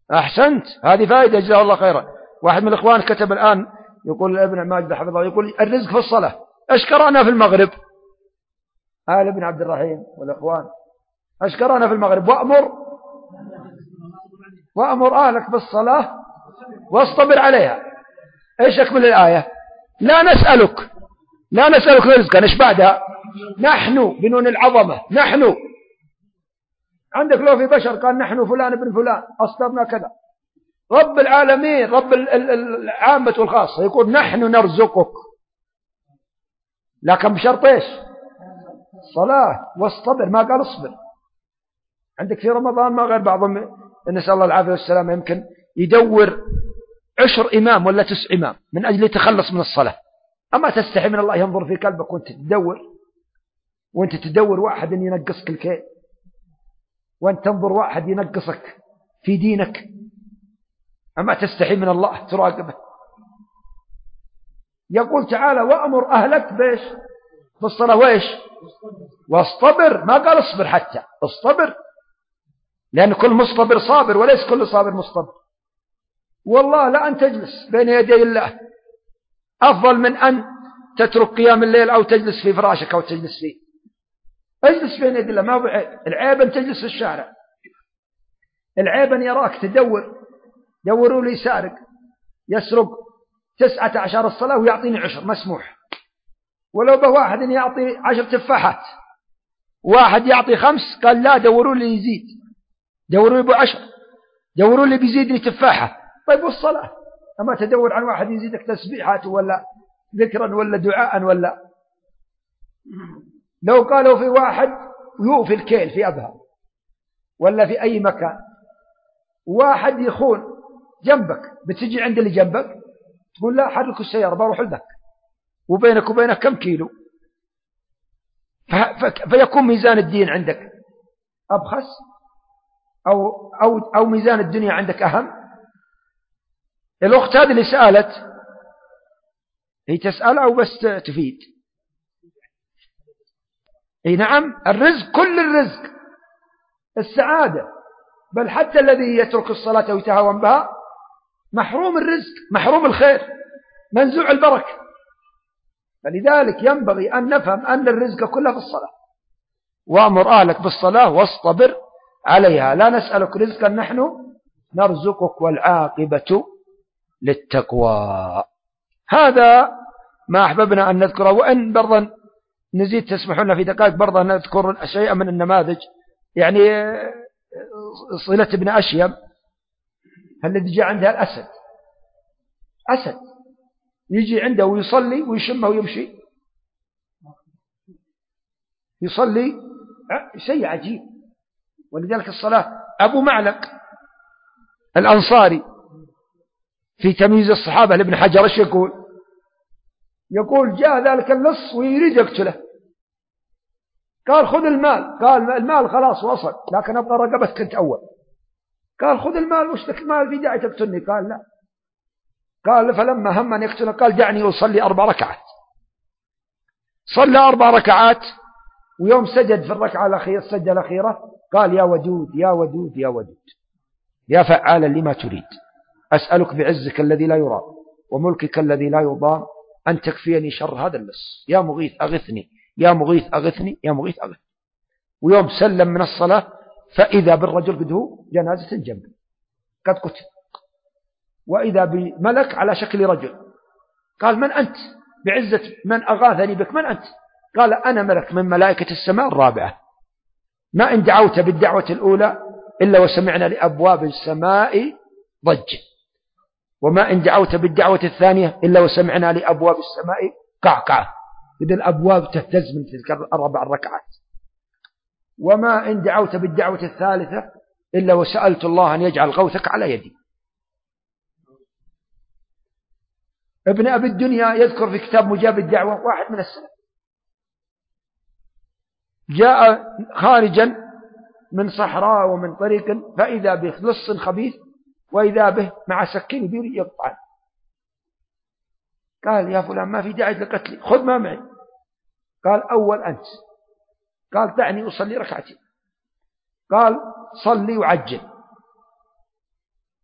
أحسنت، هذه فائدة جزاه الله خيرا. واحد من الإخوان كتب الآن يقول ابن ماجد حفظه الله، يقول الرزق في الصلاة. إيش قرأنا في المغرب؟ آل ابن عبد الرحيم والإخوان إيش قرأنا في المغرب؟ وأمر أهلك بالصلاة واصطبر عليها. إيش أكمل الآية؟ لا نسألك رزقا. إيش بعدها؟ نحن بنون العظمة. نحن عندك لو في بشر قال نحن فلان ابن فلان أصدرنا كذا، رب العالمين رب العامة والخاصة يقول نحن نرزقك، لكن بشرط إيش؟ صلاة واصطبر، ما قال اصبر. عندك في رمضان ما غير بعضهم نسأل الله العافية والسلامة يمكن يدور 10 إمام ولا 9 إمام من أجل يتخلص من الصلاة. أما تستحي من الله ينظر في قلبك وانت تدور واحد ينقصك الكيل، وانت تنظر واحد ينقصك في دينك. أما تستحي من الله تراقبه. يقول تعالى وأمر أهلك بيش بالصلاة وإيش واصطبر، ما قال اصبر، حتى اصطبر، لأن كل مصطبر صابر وليس كل صابر مصطبر. والله لا أن تجلس بين يدي الله أفضل من أن تترك قيام الليل أو تجلس في فراشك أو تجلس فيه. اجلس بين يدي الله، ما هو عيب. العيب أن تجلس في الشارع، العيب أن يراك دوروا لي سارق يسرق 19 الصلاة ويعطيني 10 مسموح. ولو بواحد يعطي 10 تفاحات واحد يعطي 5 قال لا دوروا لي يزيد، دوروا لي ب10، دوروا لي بيزيدني تفاحة. طيب والصلاة أما تدور عن واحد يزيدك تسبيحات ولا ذكرا ولا دعاء ولا. لو قالوا في واحد يوفي الكيل في أبها ولا في أي مكان، واحد يخون جنبك، بتجي عند اللي جنبك تقول لا حركوا السيارة بروح لك، وبينك وبينه كم كيلو، فيكون ميزان الدين عندك أبخس أو ميزان الدنيا عندك أهم. الأخت هذه اللي سألت هي تسأل أو بس تفيد؟ أي نعم، الرزق كل الرزق السعادة، بل حتى الذي يترك الصلاة ويتهاون بها محروم الرزق، محروم الخير، منزوع البركة. فلذلك ينبغي أن نفهم أن الرزق كله في الصلاة. وأمر أهلك بالصلاة واصطبر عليها، لا نسألك رزقا نحن نرزقك والعاقبة للتقوى. هذا ما أحببنا أن نذكره، وإن برضا نزيد تسمحون في دقائق برضا نذكر شيئا من النماذج. يعني صلة ابن أشيم الذي جاء عندها الأسد، أسد يجي عنده ويصلي ويشمه ويمشي، يصلي شيء عجيب. ولذلك الصلاة أبو معلق الأنصاري في تمييز الصحابة لابن حجر ايش يقول جاء ذلك اللص ويريد يقتله، قال خذ المال، قال المال خلاص وصل لكن أبقى رقبتك أنت أول. قال خذ المال، وش لك المال في داعي تقتلني؟ قال لا. قال فلما هم أن يقتله قال دعني أصلي 4 ركعات. صلى 4 ركعات، ويوم سجد في الركعة الأخيرة السجدة الأخيرة قال يا ودود يا ودود يا ودود يا فعالا لما تريد، أسألك بعزك الذي لا يرام وملكك الذي لا يضام أن تكفيني شر هذا اللص، يا مغيث أغثني يا مغيث أغثني يا مغيث أغثني. ويوم سلم من الصلاة فإذا بالرجل قد هو جنازة جنبه قد قتل، وإذا بملك على شكل رجل. قال من أنت؟ بعزة من أغاثني بك من أنت؟ قال أنا ملك من ملائكة السماء الرابعة، ما إن دعوت بالدعوة الأولى إلا وسمعنا لأبواب السماء ضج، وما إن دعوت بالدعوة الثانية إلا وسمعنا لأبواب السماء قعقعة، إذا الأبواب تهتز من تلك 4 ركعات. وما إن دعوت بالدعوة الثالثة إلا وسألت الله أن يجعل غوثك على يدي. ابن أبي الدنيا يذكر في كتاب مجاب الدعوة واحد من السلف جاء خارجا من صحراء ومن طريق فإذا به لص خبيث وإذا به مع سكين بيري يقطع. قال يا فلان ما في داعي لقتلي، خذ ما معي. قال أول أنت. قال دعني أصلي ركعتين. قال صلي وعجل.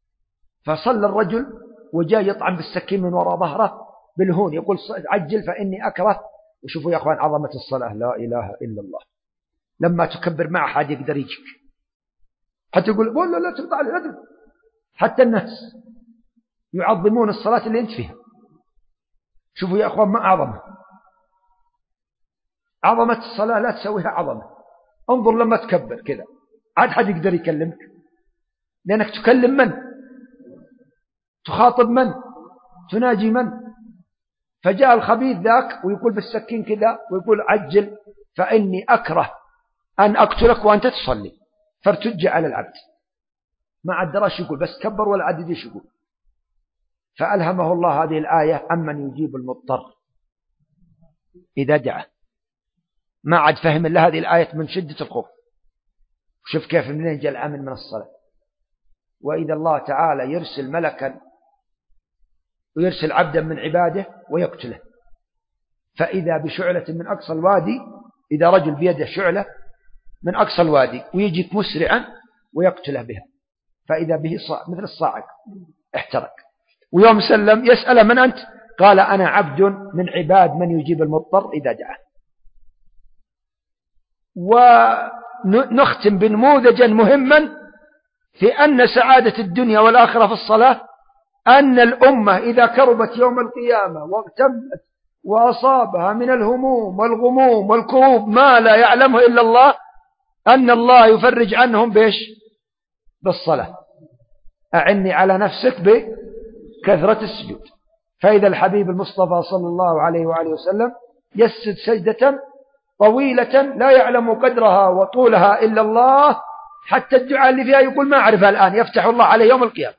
فصلى الرجل وجاء يطعن بالسكين من وراء ظهره بالهون، يقول عجل فإني أكره. وشوفوا يا أخوان عظمة الصلاة، لا إله إلا الله. لما تكبر مع أحد يقدر يجيك، حتى يقول والله لا تقطع لي، لا تقطع. حتى الناس يعظمون الصلاة اللي أنت فيها. شوفوا يا أخوان ما عظمة الصلاة، لا تسويها عظمة. انظر لما تكبر كذا عاد حد يقدر يكلمك، لأنك تكلم من؟ تخاطب من؟ تناجي من؟ فجاء الخبيث ذاك ويقول بالسكين كذا ويقول عجل فإني أكره أن أقتلك وأنت تصلي، فارتج على العبد. ما عاد دراش يقول، بس كبر ولا عاد يديش يقول. فألهمه الله هذه الآية أمن يجيب المضطر إذا دعا. ما عاد فهم إلا هذه الآية من شدة الخوف. شوف كيف منين جاء الأمن من الصلاة. وإذا الله تعالى يرسل ملكا ويرسل عبدا من عباده ويقتله، فإذا بشعلة من أقصى الوادي، إذا رجل بيده شعلة من أقصى الوادي ويجيك مسرعا ويقتله بها، فإذا به مثل الصاعق احترق. ويوم سلم يسأل من أنت؟ قال أنا عبد من عباد من يجيب المضطر إذا دعا. ونختم بنموذجا مهما في أن سعادة الدنيا والآخرة في الصلاة، أن الأمة إذا كربت يوم القيامة واغتمت وأصابها من الهموم والغموم والكروب ما لا يعلمه إلا الله، أن الله يفرج عنهم بإيش؟ بالصلاة. أعني على نفسك بكثرة السجود. فإذا الحبيب المصطفى صلى الله عليه وآله وسلم يسجد سجدة طويلة لا يعلم قدرها وطولها إلا الله، حتى الدعاء اللي فيها يقول ما أعرفها الآن، يفتح الله عليه يوم القيامة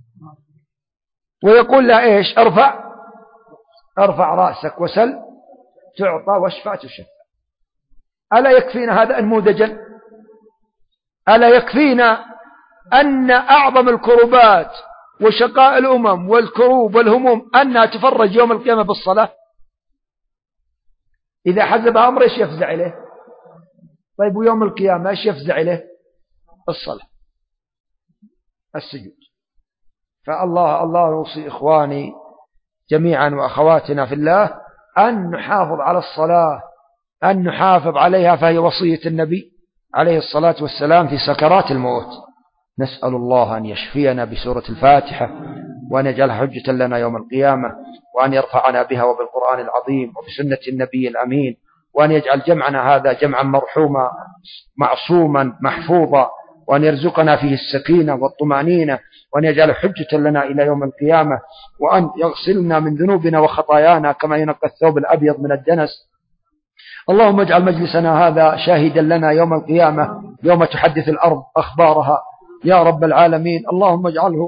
ويقول له إيش؟ ارفع رأسك وسل تعطى واشفع تشفع. ألا يكفينا هذا نموذجا؟ ألا يكفينا أن أعظم الكروبات وشقاء الأمم والكروب والهموم أنها تفرج يوم القيامة بالصلاة؟ إذا حزب أمر إيش يفزع إليه؟ طيب ويوم القيامة إيش يفزع إليه؟ الصلاة، السجود. الله يوصي إخواني جميعا وأخواتنا في الله أن نحافظ على الصلاة، أن نحافظ عليها، فهي وصية النبي عليه الصلاة والسلام في سكرات الموت. نسأل الله أن يشفينا بسورة الفاتحة، وأن يجعلها حجة لنا يوم القيامة، وأن يرفعنا بها وبالقرآن العظيم وبسنة النبي الأمين، وأن يجعل جمعنا هذا جمعا مرحوما معصوما محفوظا، وأن يرزقنا فيه السكينة والطمأنينة، وأن يجعل حجة لنا إلى يوم القيامة، وأن يغسلنا من ذنوبنا وخطايانا كما ينقى الثوب الأبيض من الدنس. اللهم اجعل مجلسنا هذا شاهدا لنا يوم القيامة يوم تحدث الأرض أخبارها يا رب العالمين. اللهم اجعله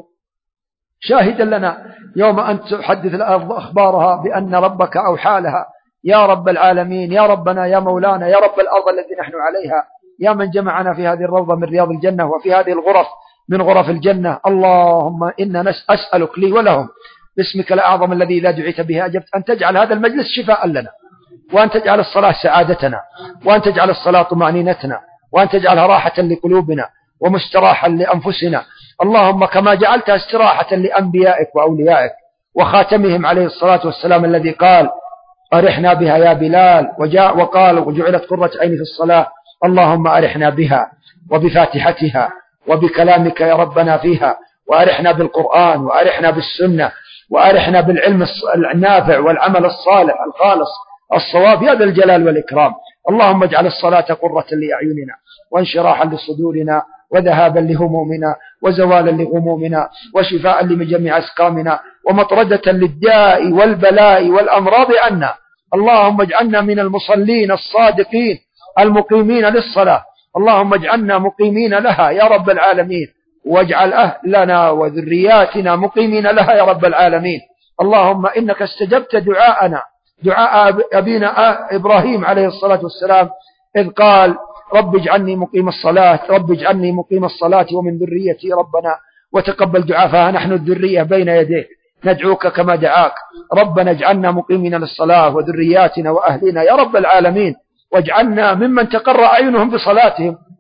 شاهدا لنا يوم أن تحدث الأرض أخبارها بأن ربك أوحى لها يا رب العالمين. يا ربنا يا مولانا يا رب الأرض التي نحن عليها، يا من جمعنا في هذه الروضة من رياض الجنة وفي هذه الغرف من غرف الجنة. اللهم إنا أسألك لي ولهم باسمك الأعظم الذي إذا دعيت به أجبت أن تجعل هذا المجلس شفاء لنا، وأن تجعل الصلاة سعادتنا، وأن تجعل الصلاة طمأنينتنا، وأن تجعلها راحة لقلوبنا ومستراحا لأنفسنا. اللهم كما جعلتها استراحة لأنبيائك وأوليائك وخاتمهم عليه الصلاة والسلام الذي قال أرحنا بها يا بلال، وقال وجعلت قرة عيني في الصلاة. اللهم أرحنا بها وبفاتحتها وبكلامك يا ربنا فيها، وأرحنا بالقرآن، وأرحنا بالسنة، وأرحنا بالعلم النافع والعمل الصالح الخالص الصواب يا ذا الجلال والإكرام. اللهم اجعل الصلاة قرة لأعيننا وانشراحا لصدورنا وذهابا لهمومنا وزوالا لغمومنا وشفاء لجميع أسقامنا ومطردة للداء والبلاء والأمراض عنا. اللهم اجعلنا من المصلين الصادقين المقيمين للصلاة. اللهم اجعلنا مقيمين لها يا رب العالمين، واجعل أهلنا وذرياتنا مقيمين لها يا رب العالمين. اللهم إنك استجبت دعاءنا دعاء أبينا إبراهيم عليه الصلاة والسلام إذ قال رب اجعلني مقيم الصلاة، رب اجعلني مقيم الصلاة ومن ذريتي ربنا وتقبل دعاء. فنحن الذرية بين يديك ندعوك كما دعاك. ربنا اجعلنا مقيمين للصلاة وذرياتنا وأهلنا يا رب العالمين، واجعلنا ممن تقر أعينهم بصلاتهم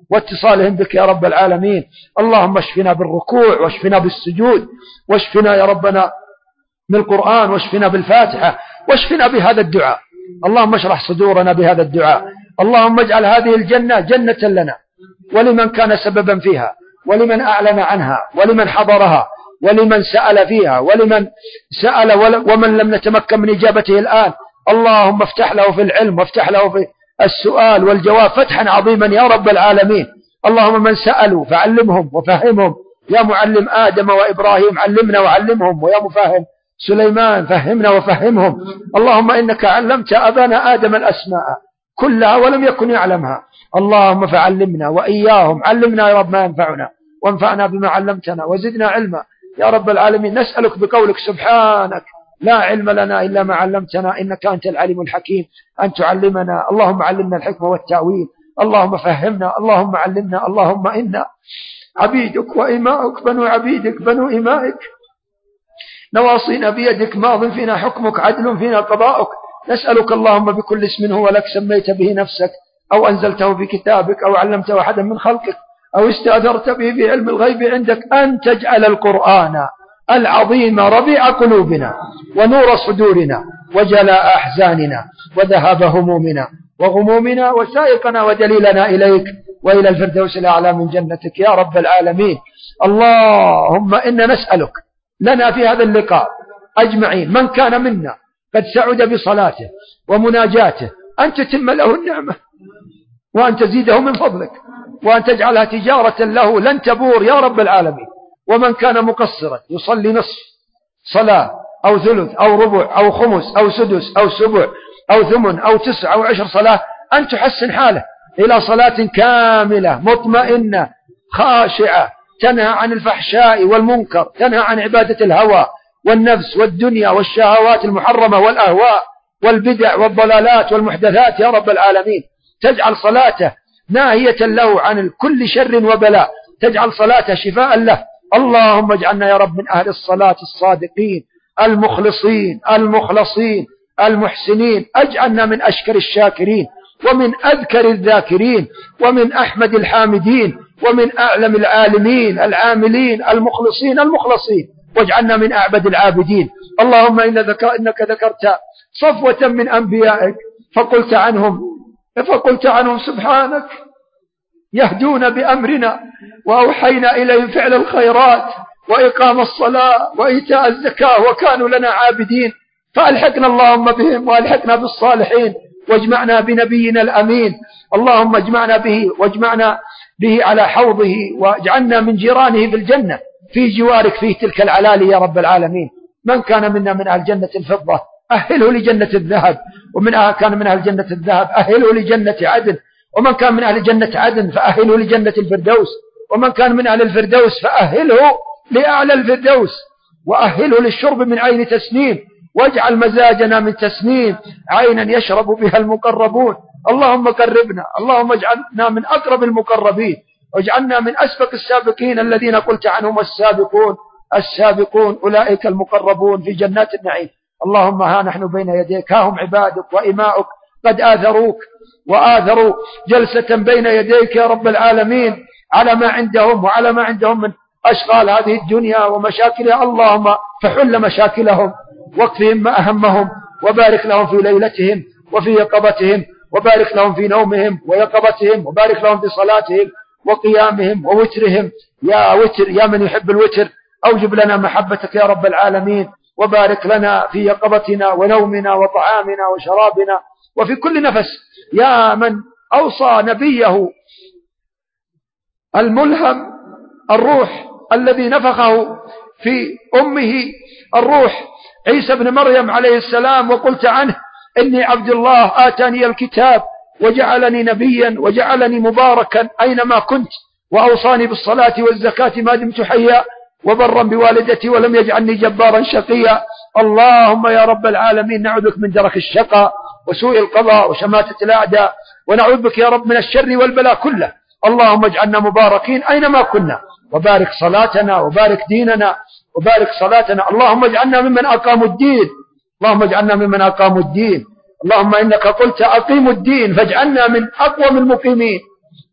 واتصالهم بك يا رب العالمين. اللهم اشفنا بالركوع، واشفنا بالسجود، واشفنا يا ربنا بالقرآن، واشفنا بالفاتحة، واشفنا بهذا الدعاء. اللهم اشرح صدورنا بهذا الدعاء. اللهم اجعل هذه الجنة جنة لنا ولمن كان سببا فيها، ولمن أعلن عنها، ولمن حضرها، ولمن سأل فيها، ولمن سأل ومن لم نتمكن من إجابته الآن. اللهم افتح له في العلم، وافتح له في السؤال والجواب فتحا عظيما يا رب العالمين. اللهم من سألوا فعلمهم وفهمهم، يا معلم آدم وإبراهيم علمنا وعلمهم، ويا مفهم سليمان فهمنا وفهمهم. اللهم إنك علمت أبانا آدم الأسماء كلها ولم يكن يعلمها، اللهم فعلمنا وإياهم. علمنا يا رب ما ينفعنا، وانفعنا بما علمتنا، وزدنا علما يا رب العالمين. نسألك بقولك سبحانك لا علم لنا إلا ما علمتنا إنك أنت العليم الحكيم أن تعلمنا. اللهم علمنا الحكمة والتأويل، اللهم فهمنا، اللهم علمنا. اللهم إنا عبيدك وإماؤك، بنو عبيدك بنو إمائك، نواصينا بيدك، ماض فينا حكمك، عدل فينا قضاؤك. نسألك اللهم بكل اسم هو لك سميت به نفسك، أو أنزلته في كتابك، أو علمته أحدا من خلقك، أو استأثرت به في علم الغيب عندك، أن تجعل القرآن العظيم ربيع قلوبنا، ونور صدورنا، وجلاء أحزاننا، وذهاب همومنا وغمومنا، وسائقنا ودليلنا إليك وإلى الفردوس الأعلى من جنتك يا رب العالمين. اللهم إنا نسألك لنا في هذا اللقاء أجمعين من كان منا قد سعد بصلاته ومناجاته أن تتم له النعمة، وأن تزيده من فضلك، وأن تجعلها تجارة له لن تبور يا رب العالمين. ومن كان مقصرا يصلي نصف صلاة أو ثلث أو ربع أو خمس أو سدس أو سبع أو ثمن أو 9 أو 10 صلاة، أن تحسن حاله إلى صلاة كاملة مطمئنة خاشعة تنهى عن الفحشاء والمنكر، تنهى عن عبادة الهوى والنفس والدنيا والشهوات المحرمة والأهواء والبدع والضلالات والمحدثات يا رب العالمين. تجعل صلاته ناهية له عن كل شر وبلاء، تجعل صلاته شفاء له. اللهم اجعلنا يا رب من أهل الصلاة الصادقين المخلصين المخلصين المحسنين. اجعلنا من أشكر الشاكرين، ومن أذكر الذاكرين، ومن أحمد الحامدين، ومن أعلم العالمين العاملين المخلصين المخلصين، واجعلنا من أعبد العابدين. اللهم إنك ذكرت صفوة من أنبيائك فقلت عنهم سبحانك يهدون بأمرنا، وأوحينا إليهم فعل الخيرات وإقام الصلاة وإيتاء الزكاة، وكانوا لنا عابدين. فألحقنا اللهم بهم، وألحقنا بالصالحين، واجمعنا بنبينا الأمين. اللهم اجمعنا به، واجمعنا به على حوضه، واجعلنا من جيرانه في الجنة في جوارك فيه تلك العلالي يا رب العالمين. من كان منا من أهل جنة الفضة أهله لجنة الذهب، ومن كان من أهل جنة الذهب أهله لجنة عدن، ومن كان من أهل جنة عدن فأهله لجنة الفردوس، ومن كان من أهل الفردوس فأهله لأعلى الفردوس، وأهله للشرب من عين تسنيم، واجعل مزاجنا من تسنيم عينا يشرب بها المقربون. اللهم قربنا، اللهم اجعلنا من أقرب المقربين، واجعلنا من أسبق السابقين الذين قلت عنهم السابقون أولئك المقربون في جنات النعيم. اللهم ها نحن بين يديك، ها هم عبادك وإماؤك قد آثروك وآثروا جلسة بين يديك يا رب العالمين على ما عندهم وعلى ما عندهم من أشغال هذه الدنيا ومشاكلها. اللهم فحل مشاكلهم، واكفهم ما أهمهم، وبارك لهم في ليلتهم وفي يقظتهم، وبارك لهم في نومهم ويقظتهم، وبارك لهم في صلاتهم وقيامهم ووترهم. يا وتر يا من يحب الوتر أوجب لنا محبتك يا رب العالمين، وبارك لنا في يقظتنا ونومنا وطعامنا وشرابنا وفي كل نفس. يا من أوصى نبيه الملهم الروح الذي نفخه في أمه الروح عيسى بن مريم عليه السلام، وقلت عنه إني عبد الله آتاني الكتاب وجعلني نبيا وجعلني مباركا أينما كنت، وأوصاني بالصلاة والزكاة ما دمت حيا، وبرا بوالدتي ولم يجعلني جبارا شقيا. اللهم يا رب العالمين نعوذ بك من درك الشقاء وسوء القضاء وشماتة الأعداء، ونعوذ بك يا رب من الشر والبلاء كله. اللهم اجعلنا مباركين أينما كنا، وبارك صلاتنا وبارك ديننا وبارك صلاتنا. اللهم اجعلنا ممن أقاموا الدين، اللهم اجعلنا ممن أقاموا الدين. اللهم إنك قلت أقيموا الدين، فاجعلنا من أقوم المقيمين.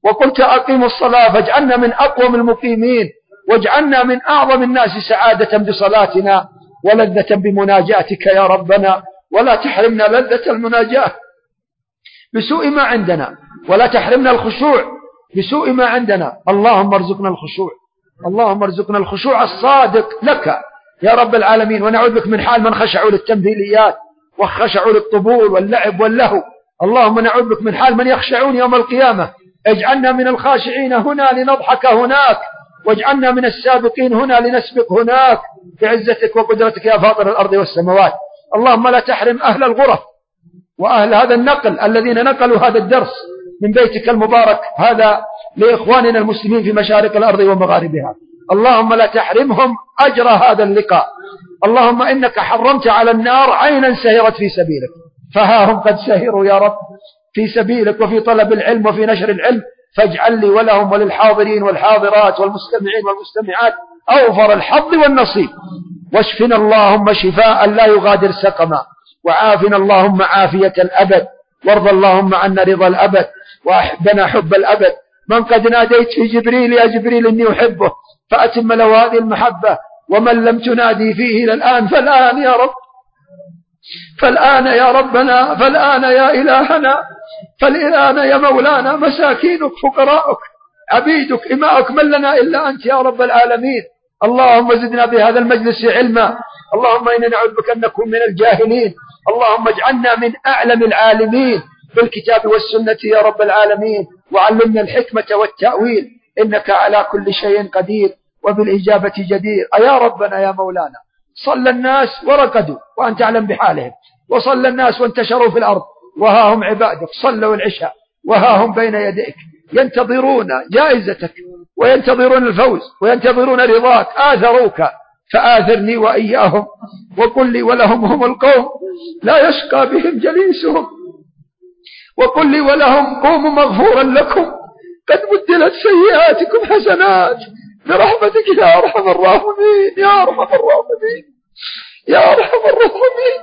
وقلت أقيموا الصلاة فاجعلنا من أقوم المقيمين، واجعلنا من أعظم الناس سعادة بصلاتنا ولذة بمناجاتك يا ربنا، ولا تحرمنا لذة المناجاة بسوء ما عندنا، ولا تحرمنا الخشوع بسوء ما عندنا. اللهم ارزقنا الخشوع، اللهم ارزقنا الخشوع الصادق لك يا رب العالمين، ونعوذ بك من حال من خشعوا للتمثيليات وخشعوا للطبول واللعب واللهو. اللهم نعوذ بك من حال من يخشعون يوم القيامة. اجعلنا من الخاشعين هنا لنضحك هناك، واجعلنا من السابقين هنا لنسبق هناك، بعزتك وقدرتك يا فاطر الأرض والسماوات. اللهم لا تحرم أهل الغرف وأهل هذا النقل الذين نقلوا هذا الدرس من بيتك المبارك هذا لإخواننا المسلمين في مشارق الأرض ومغاربها. اللهم لا تحرمهم أجر هذا اللقاء. اللهم إنك حرمت على النار عينا سهرت في سبيلك، فها هم قد سهروا يا رب في سبيلك وفي طلب العلم وفي نشر العلم، فاجعل لي ولهم وللحاضرين والحاضرات والمستمعين والمستمعات أوفر الحظ والنصيب. واشفنا اللهم شفاء لا يغادر سقما، وعافنا اللهم عافية الأبد، وارض اللهم عنا رضا الأبد، وأحبنا حب الأبد. من قد ناديت في جبريل يا جبريل إني أحبه فأتم له هذه المحبة، ومن لم تنادي فيه إلى الآن فالآن يا رب، فالآن يا ربنا، فالآن يا إلهنا، فالآن يا مولانا. مساكينك فقراءك عبيدك إماءك، من لنا إلا أنت يا رب العالمين. اللهم زدنا بهذا المجلس علما، اللهم إنا نعوذ بك أن نكون من الجاهلين. اللهم اجعلنا من أعلم العالمين بالكتاب والسنة يا رب العالمين، وعلمنا الحكمة والتأويل، إنك على كل شيء قدير وبالإجابة جدير. يا ربنا يا مولانا، صلى الناس ورقدوا وأنت تعلم بحالهم، وصلى الناس وانتشروا في الأرض، وها هم عبادك صلوا العشاء وها هم بين يديك ينتظرون جائزتك وينتظرون الفوز وينتظرون رضاك. آثروك فآثرني وإياهم، وقل لي ولهم هم القوم لا يشقى بهم جليسهم، وقل لي ولهم قوموا مغفورا لكم قد بدلت سيئاتكم حسنات برحمتك يا أرحم الراحمين، يا أرحم الراحمين، يا أرحم الراحمين،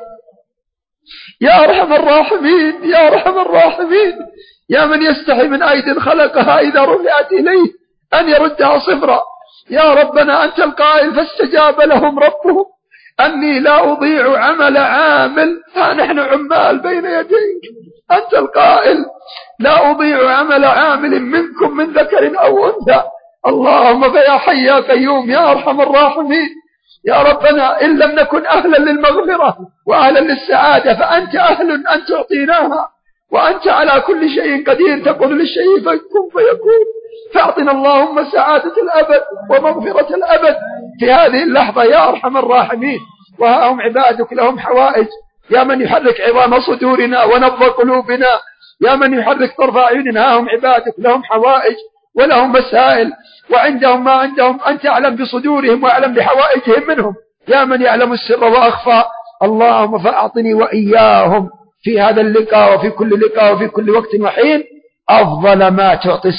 يا أرحم الراحمين، يا أرحم الراحمين. يا من يستحي من أيد خلقها إذا رفعت إليه أن يردها صفرا. يا ربنا أنت القائل فاستجاب لهم ربهم أني لا أضيع عمل عامل، ها نحن عمال بين يديك. أنت القائل لا أضيع عمل عامل منكم من ذكر أو أنثى. اللهم فيا حي يا قيوم يا أرحم الراحمين. يا ربنا إن لم نكن أهلا للمغفرة وأهلا للسعادة فأنت أهل أن تعطيناها، وأنت على كل شيء قدير، تقول للشيء فيكون فيكون. فأعطنا اللهم سعادة الأبد ومغفرة الأبد في هذه اللحظة يا أرحم الراحمين. وها هم عبادك لهم حوائج، يا من يحرك عظام صدورنا ونبض قلوبنا، يا من يحرك طرف أعيننا، هم عبادك لهم حوائج ولهم مسائل، وعندهم ما عندهم، أنت أعلم بصدورهم وأعلم بحوائجهم منهم، يا من يعلم السر وأخفى. اللهم فأعطني وإياهم في هذا اللقاء وفي كل لقاء وفي كل وقت وحين أفضل ما تعطي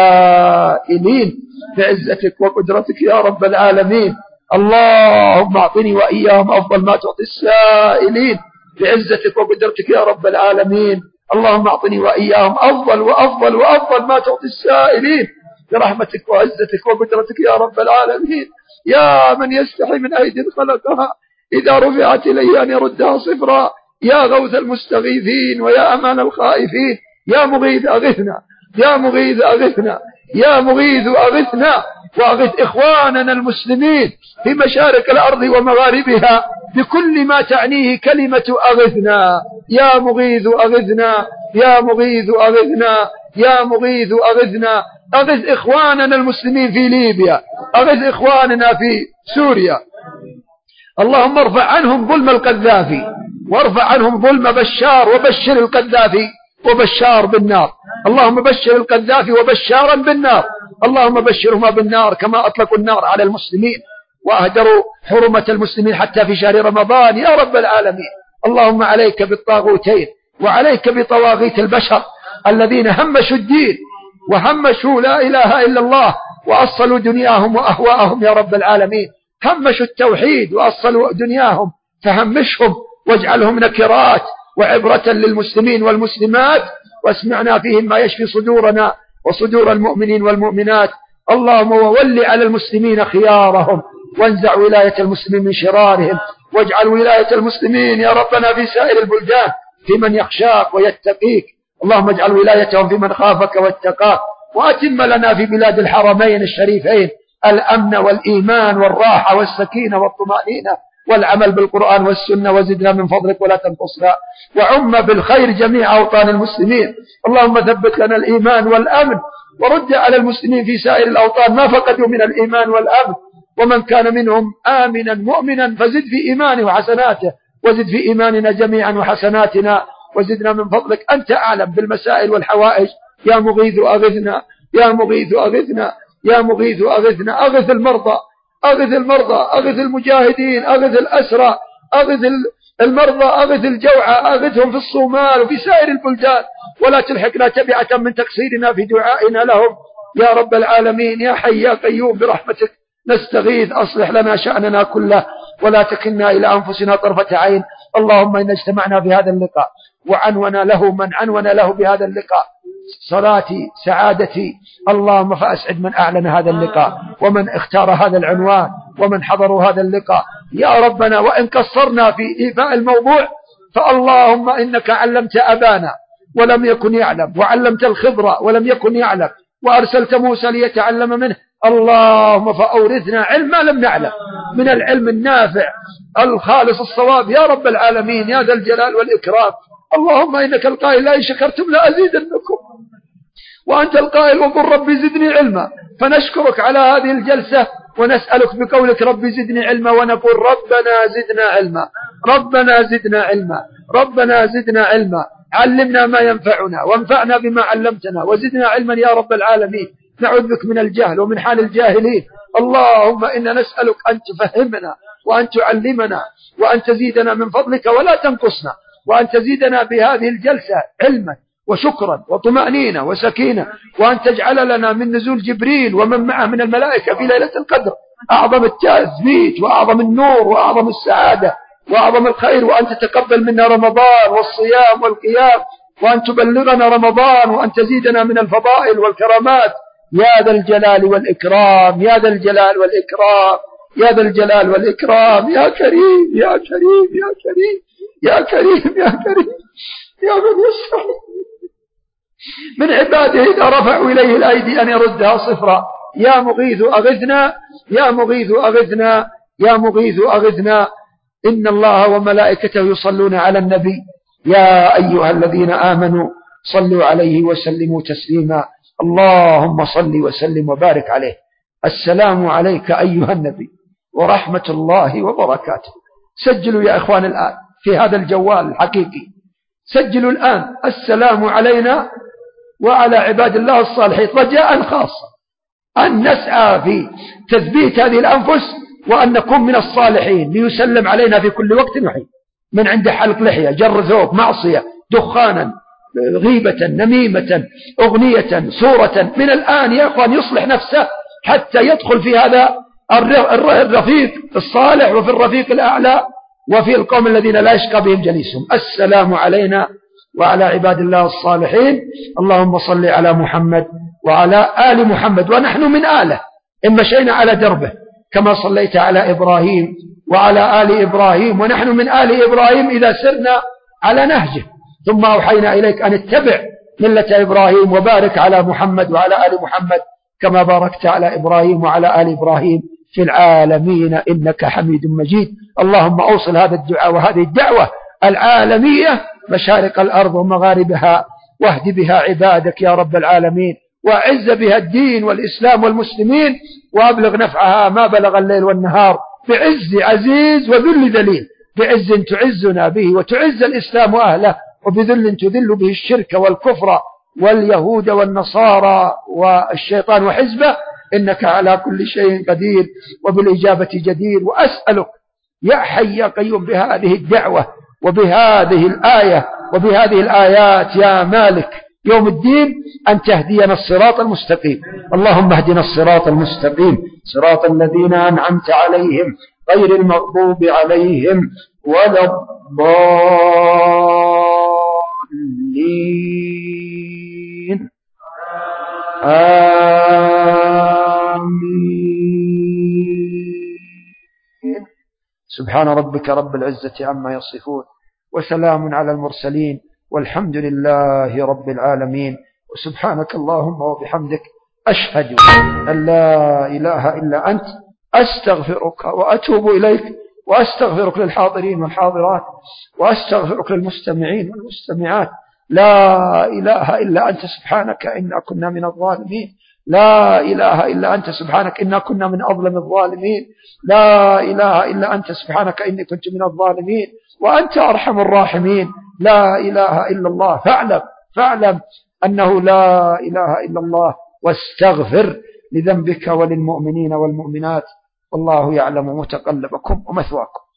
السائلين بعزتك وقدرتك يا رب العالمين. اللهم أعطني وإياهم أفضل ما تعطي السائلين بعزتك وقدرتك يا رب العالمين. اللهم أعطني وإياهم أفضل وأفضل وأفضل ما تعطي السائلين برحمتك وعزتك وقدرتك يا رب العالمين. يا من يستحي من أيدي خلقها إذا رفعت إليه أن يردها صفرا. يا غوث المستغيثين ويا أمان الخائفين، يا مغيث أغثنا، يا مغيث أغثنا، يا مغيث أغثنا، وأغث إخواننا المسلمين في مشارق الأرض ومغاربها بكل ما تعنيه كلمة أغثنا. يا مغيث أغثنا، يا مغيث أغثنا، يا مغيث أغثنا. أغث إخواننا المسلمين في ليبيا، أغث إخواننا في سوريا. اللهم ارفع عنهم ظلم القذافي، وارفع عنهم ظلم بشار، وبشر القذافي وبشار بالنار. اللهم بشر القذافي وبشارا بالنار. اللهم بشرهما بالنار كما أطلقوا النار على المسلمين وأهدروا حرمة المسلمين حتى في شهر رمضان يا رب العالمين. اللهم عليك بالطاغوتين وعليك بطواغيت البشر الذين همشوا الدين وهمشوا لا إله إلا الله وأصلوا دنياهم وأهواءهم يا رب العالمين. همشوا التوحيد وأصلوا دنياهم، فهمشهم واجعلهم نكرات وعبرة للمسلمين والمسلمات، واسمعنا فيهم ما يشفي صدورنا وصدور المؤمنين والمؤمنات. اللهم وول على المسلمين خيارهم، وانزع ولاية المسلمين من شرارهم، واجعل ولاية المسلمين يا ربنا في سائر البلدان في من يخشاك ويتقيك. اللهم اجعل ولايتهم في من خافك واتقاك، وأتم لنا في بلاد الحرمين الشريفين الأمن والإيمان والراحة والسكينة والطمأنينة والعمل بالقرآن والسنة، وزدنا من فضلك ولا تنقصنا، وعم بالخير جميع أوطان المسلمين. اللهم ثبت لنا الإيمان والأمن، ورد على المسلمين في سائر الأوطان ما فقدوا من الإيمان والأمن، ومن كان منهم آمنا مؤمنا فزد في إيمانه وحسناته، وزد في إيماننا جميعا وحسناتنا، وزدنا من فضلك. أنت أعلم بالمسائل والحوائج. يا مغيث أغثنا، يا مغيث أغثنا، يا مغيث أغثنا. أغث المرضى، أغث المرضى، أغث المجاهدين، أغث الأسرى، أغث المرضى، أغث الجوعى، أغثهم في الصومال وفي سائر البلدان، ولا تلحقنا تبعة من تقصيرنا في دعائنا لهم يا رب العالمين. يا حي يا قيوم برحمتك نستغيث، أصلح لنا شأننا كله ولا تكلنا إلى أنفسنا طرفة عين. اللهم إن اجتمعنا في هذا اللقاء وعنون له من عنون له بهذا اللقاء صلاتي سعادتي، اللهم فأسعد من أعلن هذا اللقاء ومن اختار هذا العنوان ومن حضروا هذا اللقاء يا ربنا. وإن قصرنا في إيفاء الموضوع فاللهم إنك علمت أبانا ولم يكن يعلم، وعلمت الخضر ولم يكن يعلم، وأرسلت موسى ليتعلم منه. اللهم فأورثنا علما لم نعلم، من العلم النافع الخالص الصواب يا رب العالمين يا ذا الجلال والإكرام. اللهم إنك القائل لئن شكرتم لأزيدنكم، وأنت القائل وقل ربي زدني علما. فنشكرك على هذه الجلسة ونسألك بقولك ربي زدني علما، ونقول ربنا زدنا علما، ربنا زدنا علما، ربنا زدنا علما. علمنا ما ينفعنا وانفعنا بما علمتنا وزدنا علما يا رب العالمين. نعوذ بك من الجهل ومن حال الجاهلين. اللهم إنا نسألك أن تفهمنا وأن تعلمنا وأن تزيدنا من فضلك ولا تنقصنا، وأن تزيدنا بهذه الجلسة علما وشكرا وطمأنينة وسكينة، وأن تجعل لنا من نزول جبريل ومن معه من الملائكة في ليلة القدر أعظم التثبيت وأعظم النور وأعظم السعادة وأعظم الخير، وأن تتقبل منا رمضان والصيام والقيام، وأن تبلغنا رمضان، وأن تزيدنا من الفضائل والكرامات يا ذا الجلال والإكرام، يا ذا الجلال والإكرام، يا ذا الجلال والإكرام. يا كريم يا كريم يا كريم يا كريم يا كريم يا من يسر من عباده إذا رفعوا إليه الأيدي أن يردها صفرا. يا مغيث أغثنا، يا مغيث أغثنا، يا مغيث أغثنا. إن الله وملائكته يصلون على النبي يا أيها الذين آمنوا صلوا عليه وسلموا تسليما. اللهم صل وسلم وبارك عليه. السلام عليك أيها النبي ورحمة الله وبركاته. سجلوا يا إخوان الآن في هذا الجوال الحقيقي، سجلوا الآن: السلام علينا وعلى عباد الله الصالحين. رجاء خاصة أن نسعى في تثبيت هذه الأنفس وأن نكون من الصالحين ليسلم علينا في كل وقت وحين، من عند حلق لحية، جر ثوب، معصية، دخانا، غيبة، نميمة، أغنية، صورة. من الآن يا أخوان يصلح نفسه حتى يدخل في هذا الرفيق الصالح وفي الرفيق الأعلى وفي القوم الذين لا يشقى بهم جليسهم. السلام علينا وعلى عباد الله الصالحين. اللهم صل على محمد وعلى آل محمد، ونحن من آله إن مشينا على دربه، كما صليت على إبراهيم وعلى آل إبراهيم، ونحن من آل إبراهيم إذا سرنا على نهجه. ثم أوحينا إليك أن اتبع ملة إبراهيم، وبارك على محمد وعلى آل محمد كما باركت على إبراهيم وعلى آل إبراهيم في العالمين إنك حميد مجيد. اللهم أوصل هذا الدعاء وهذه الدعوة العالمية مشارق الأرض ومغاربها، واهد بها عبادك يا رب العالمين، وأعز بها الدين والإسلام والمسلمين، وأبلغ نفعها ما بلغ الليل والنهار، بعز عزيز وذل ذليل، بعز تعزنا به وتعز الإسلام وأهله، وبذل تذل به الشرك والكفر واليهود والنصارى والشيطان وحزبه، إنك على كل شيء قدير وبالإجابة جدير. وأسألك يا حي يا قيوم بهذه الدعوة وبهذه الآية وبهذه الآيات يا مالك يوم الدين أن تهدينا الصراط المستقيم. اللهم اهدنا الصراط المستقيم، صراط الذين أنعمت عليهم غير المغضوب عليهم ولا الضالين. آمين. سبحان ربك رب العزة عما يصفون وسلام على المرسلين والحمد لله رب العالمين. وسبحانك اللهم وبحمدك أشهد أن لا إله إلا أنت أستغفرك وأتوب إليك، وأستغفرك للحاضرين والحاضرات، وأستغفرك للمستمعين والمستمعات. لا إله إلا أنت سبحانك إنا كنا من الظالمين. لا إله إلا أنت سبحانك إنا كنا من أظلم الظالمين. لا إله إلا أنت سبحانك إني كنت من الظالمين وأنت أرحم الراحمين. لا إله إلا الله. فاعلم أنه لا إله إلا الله، واستغفر لذنبك وللمؤمنين والمؤمنات، والله يعلم متقلبكم ومثواكم.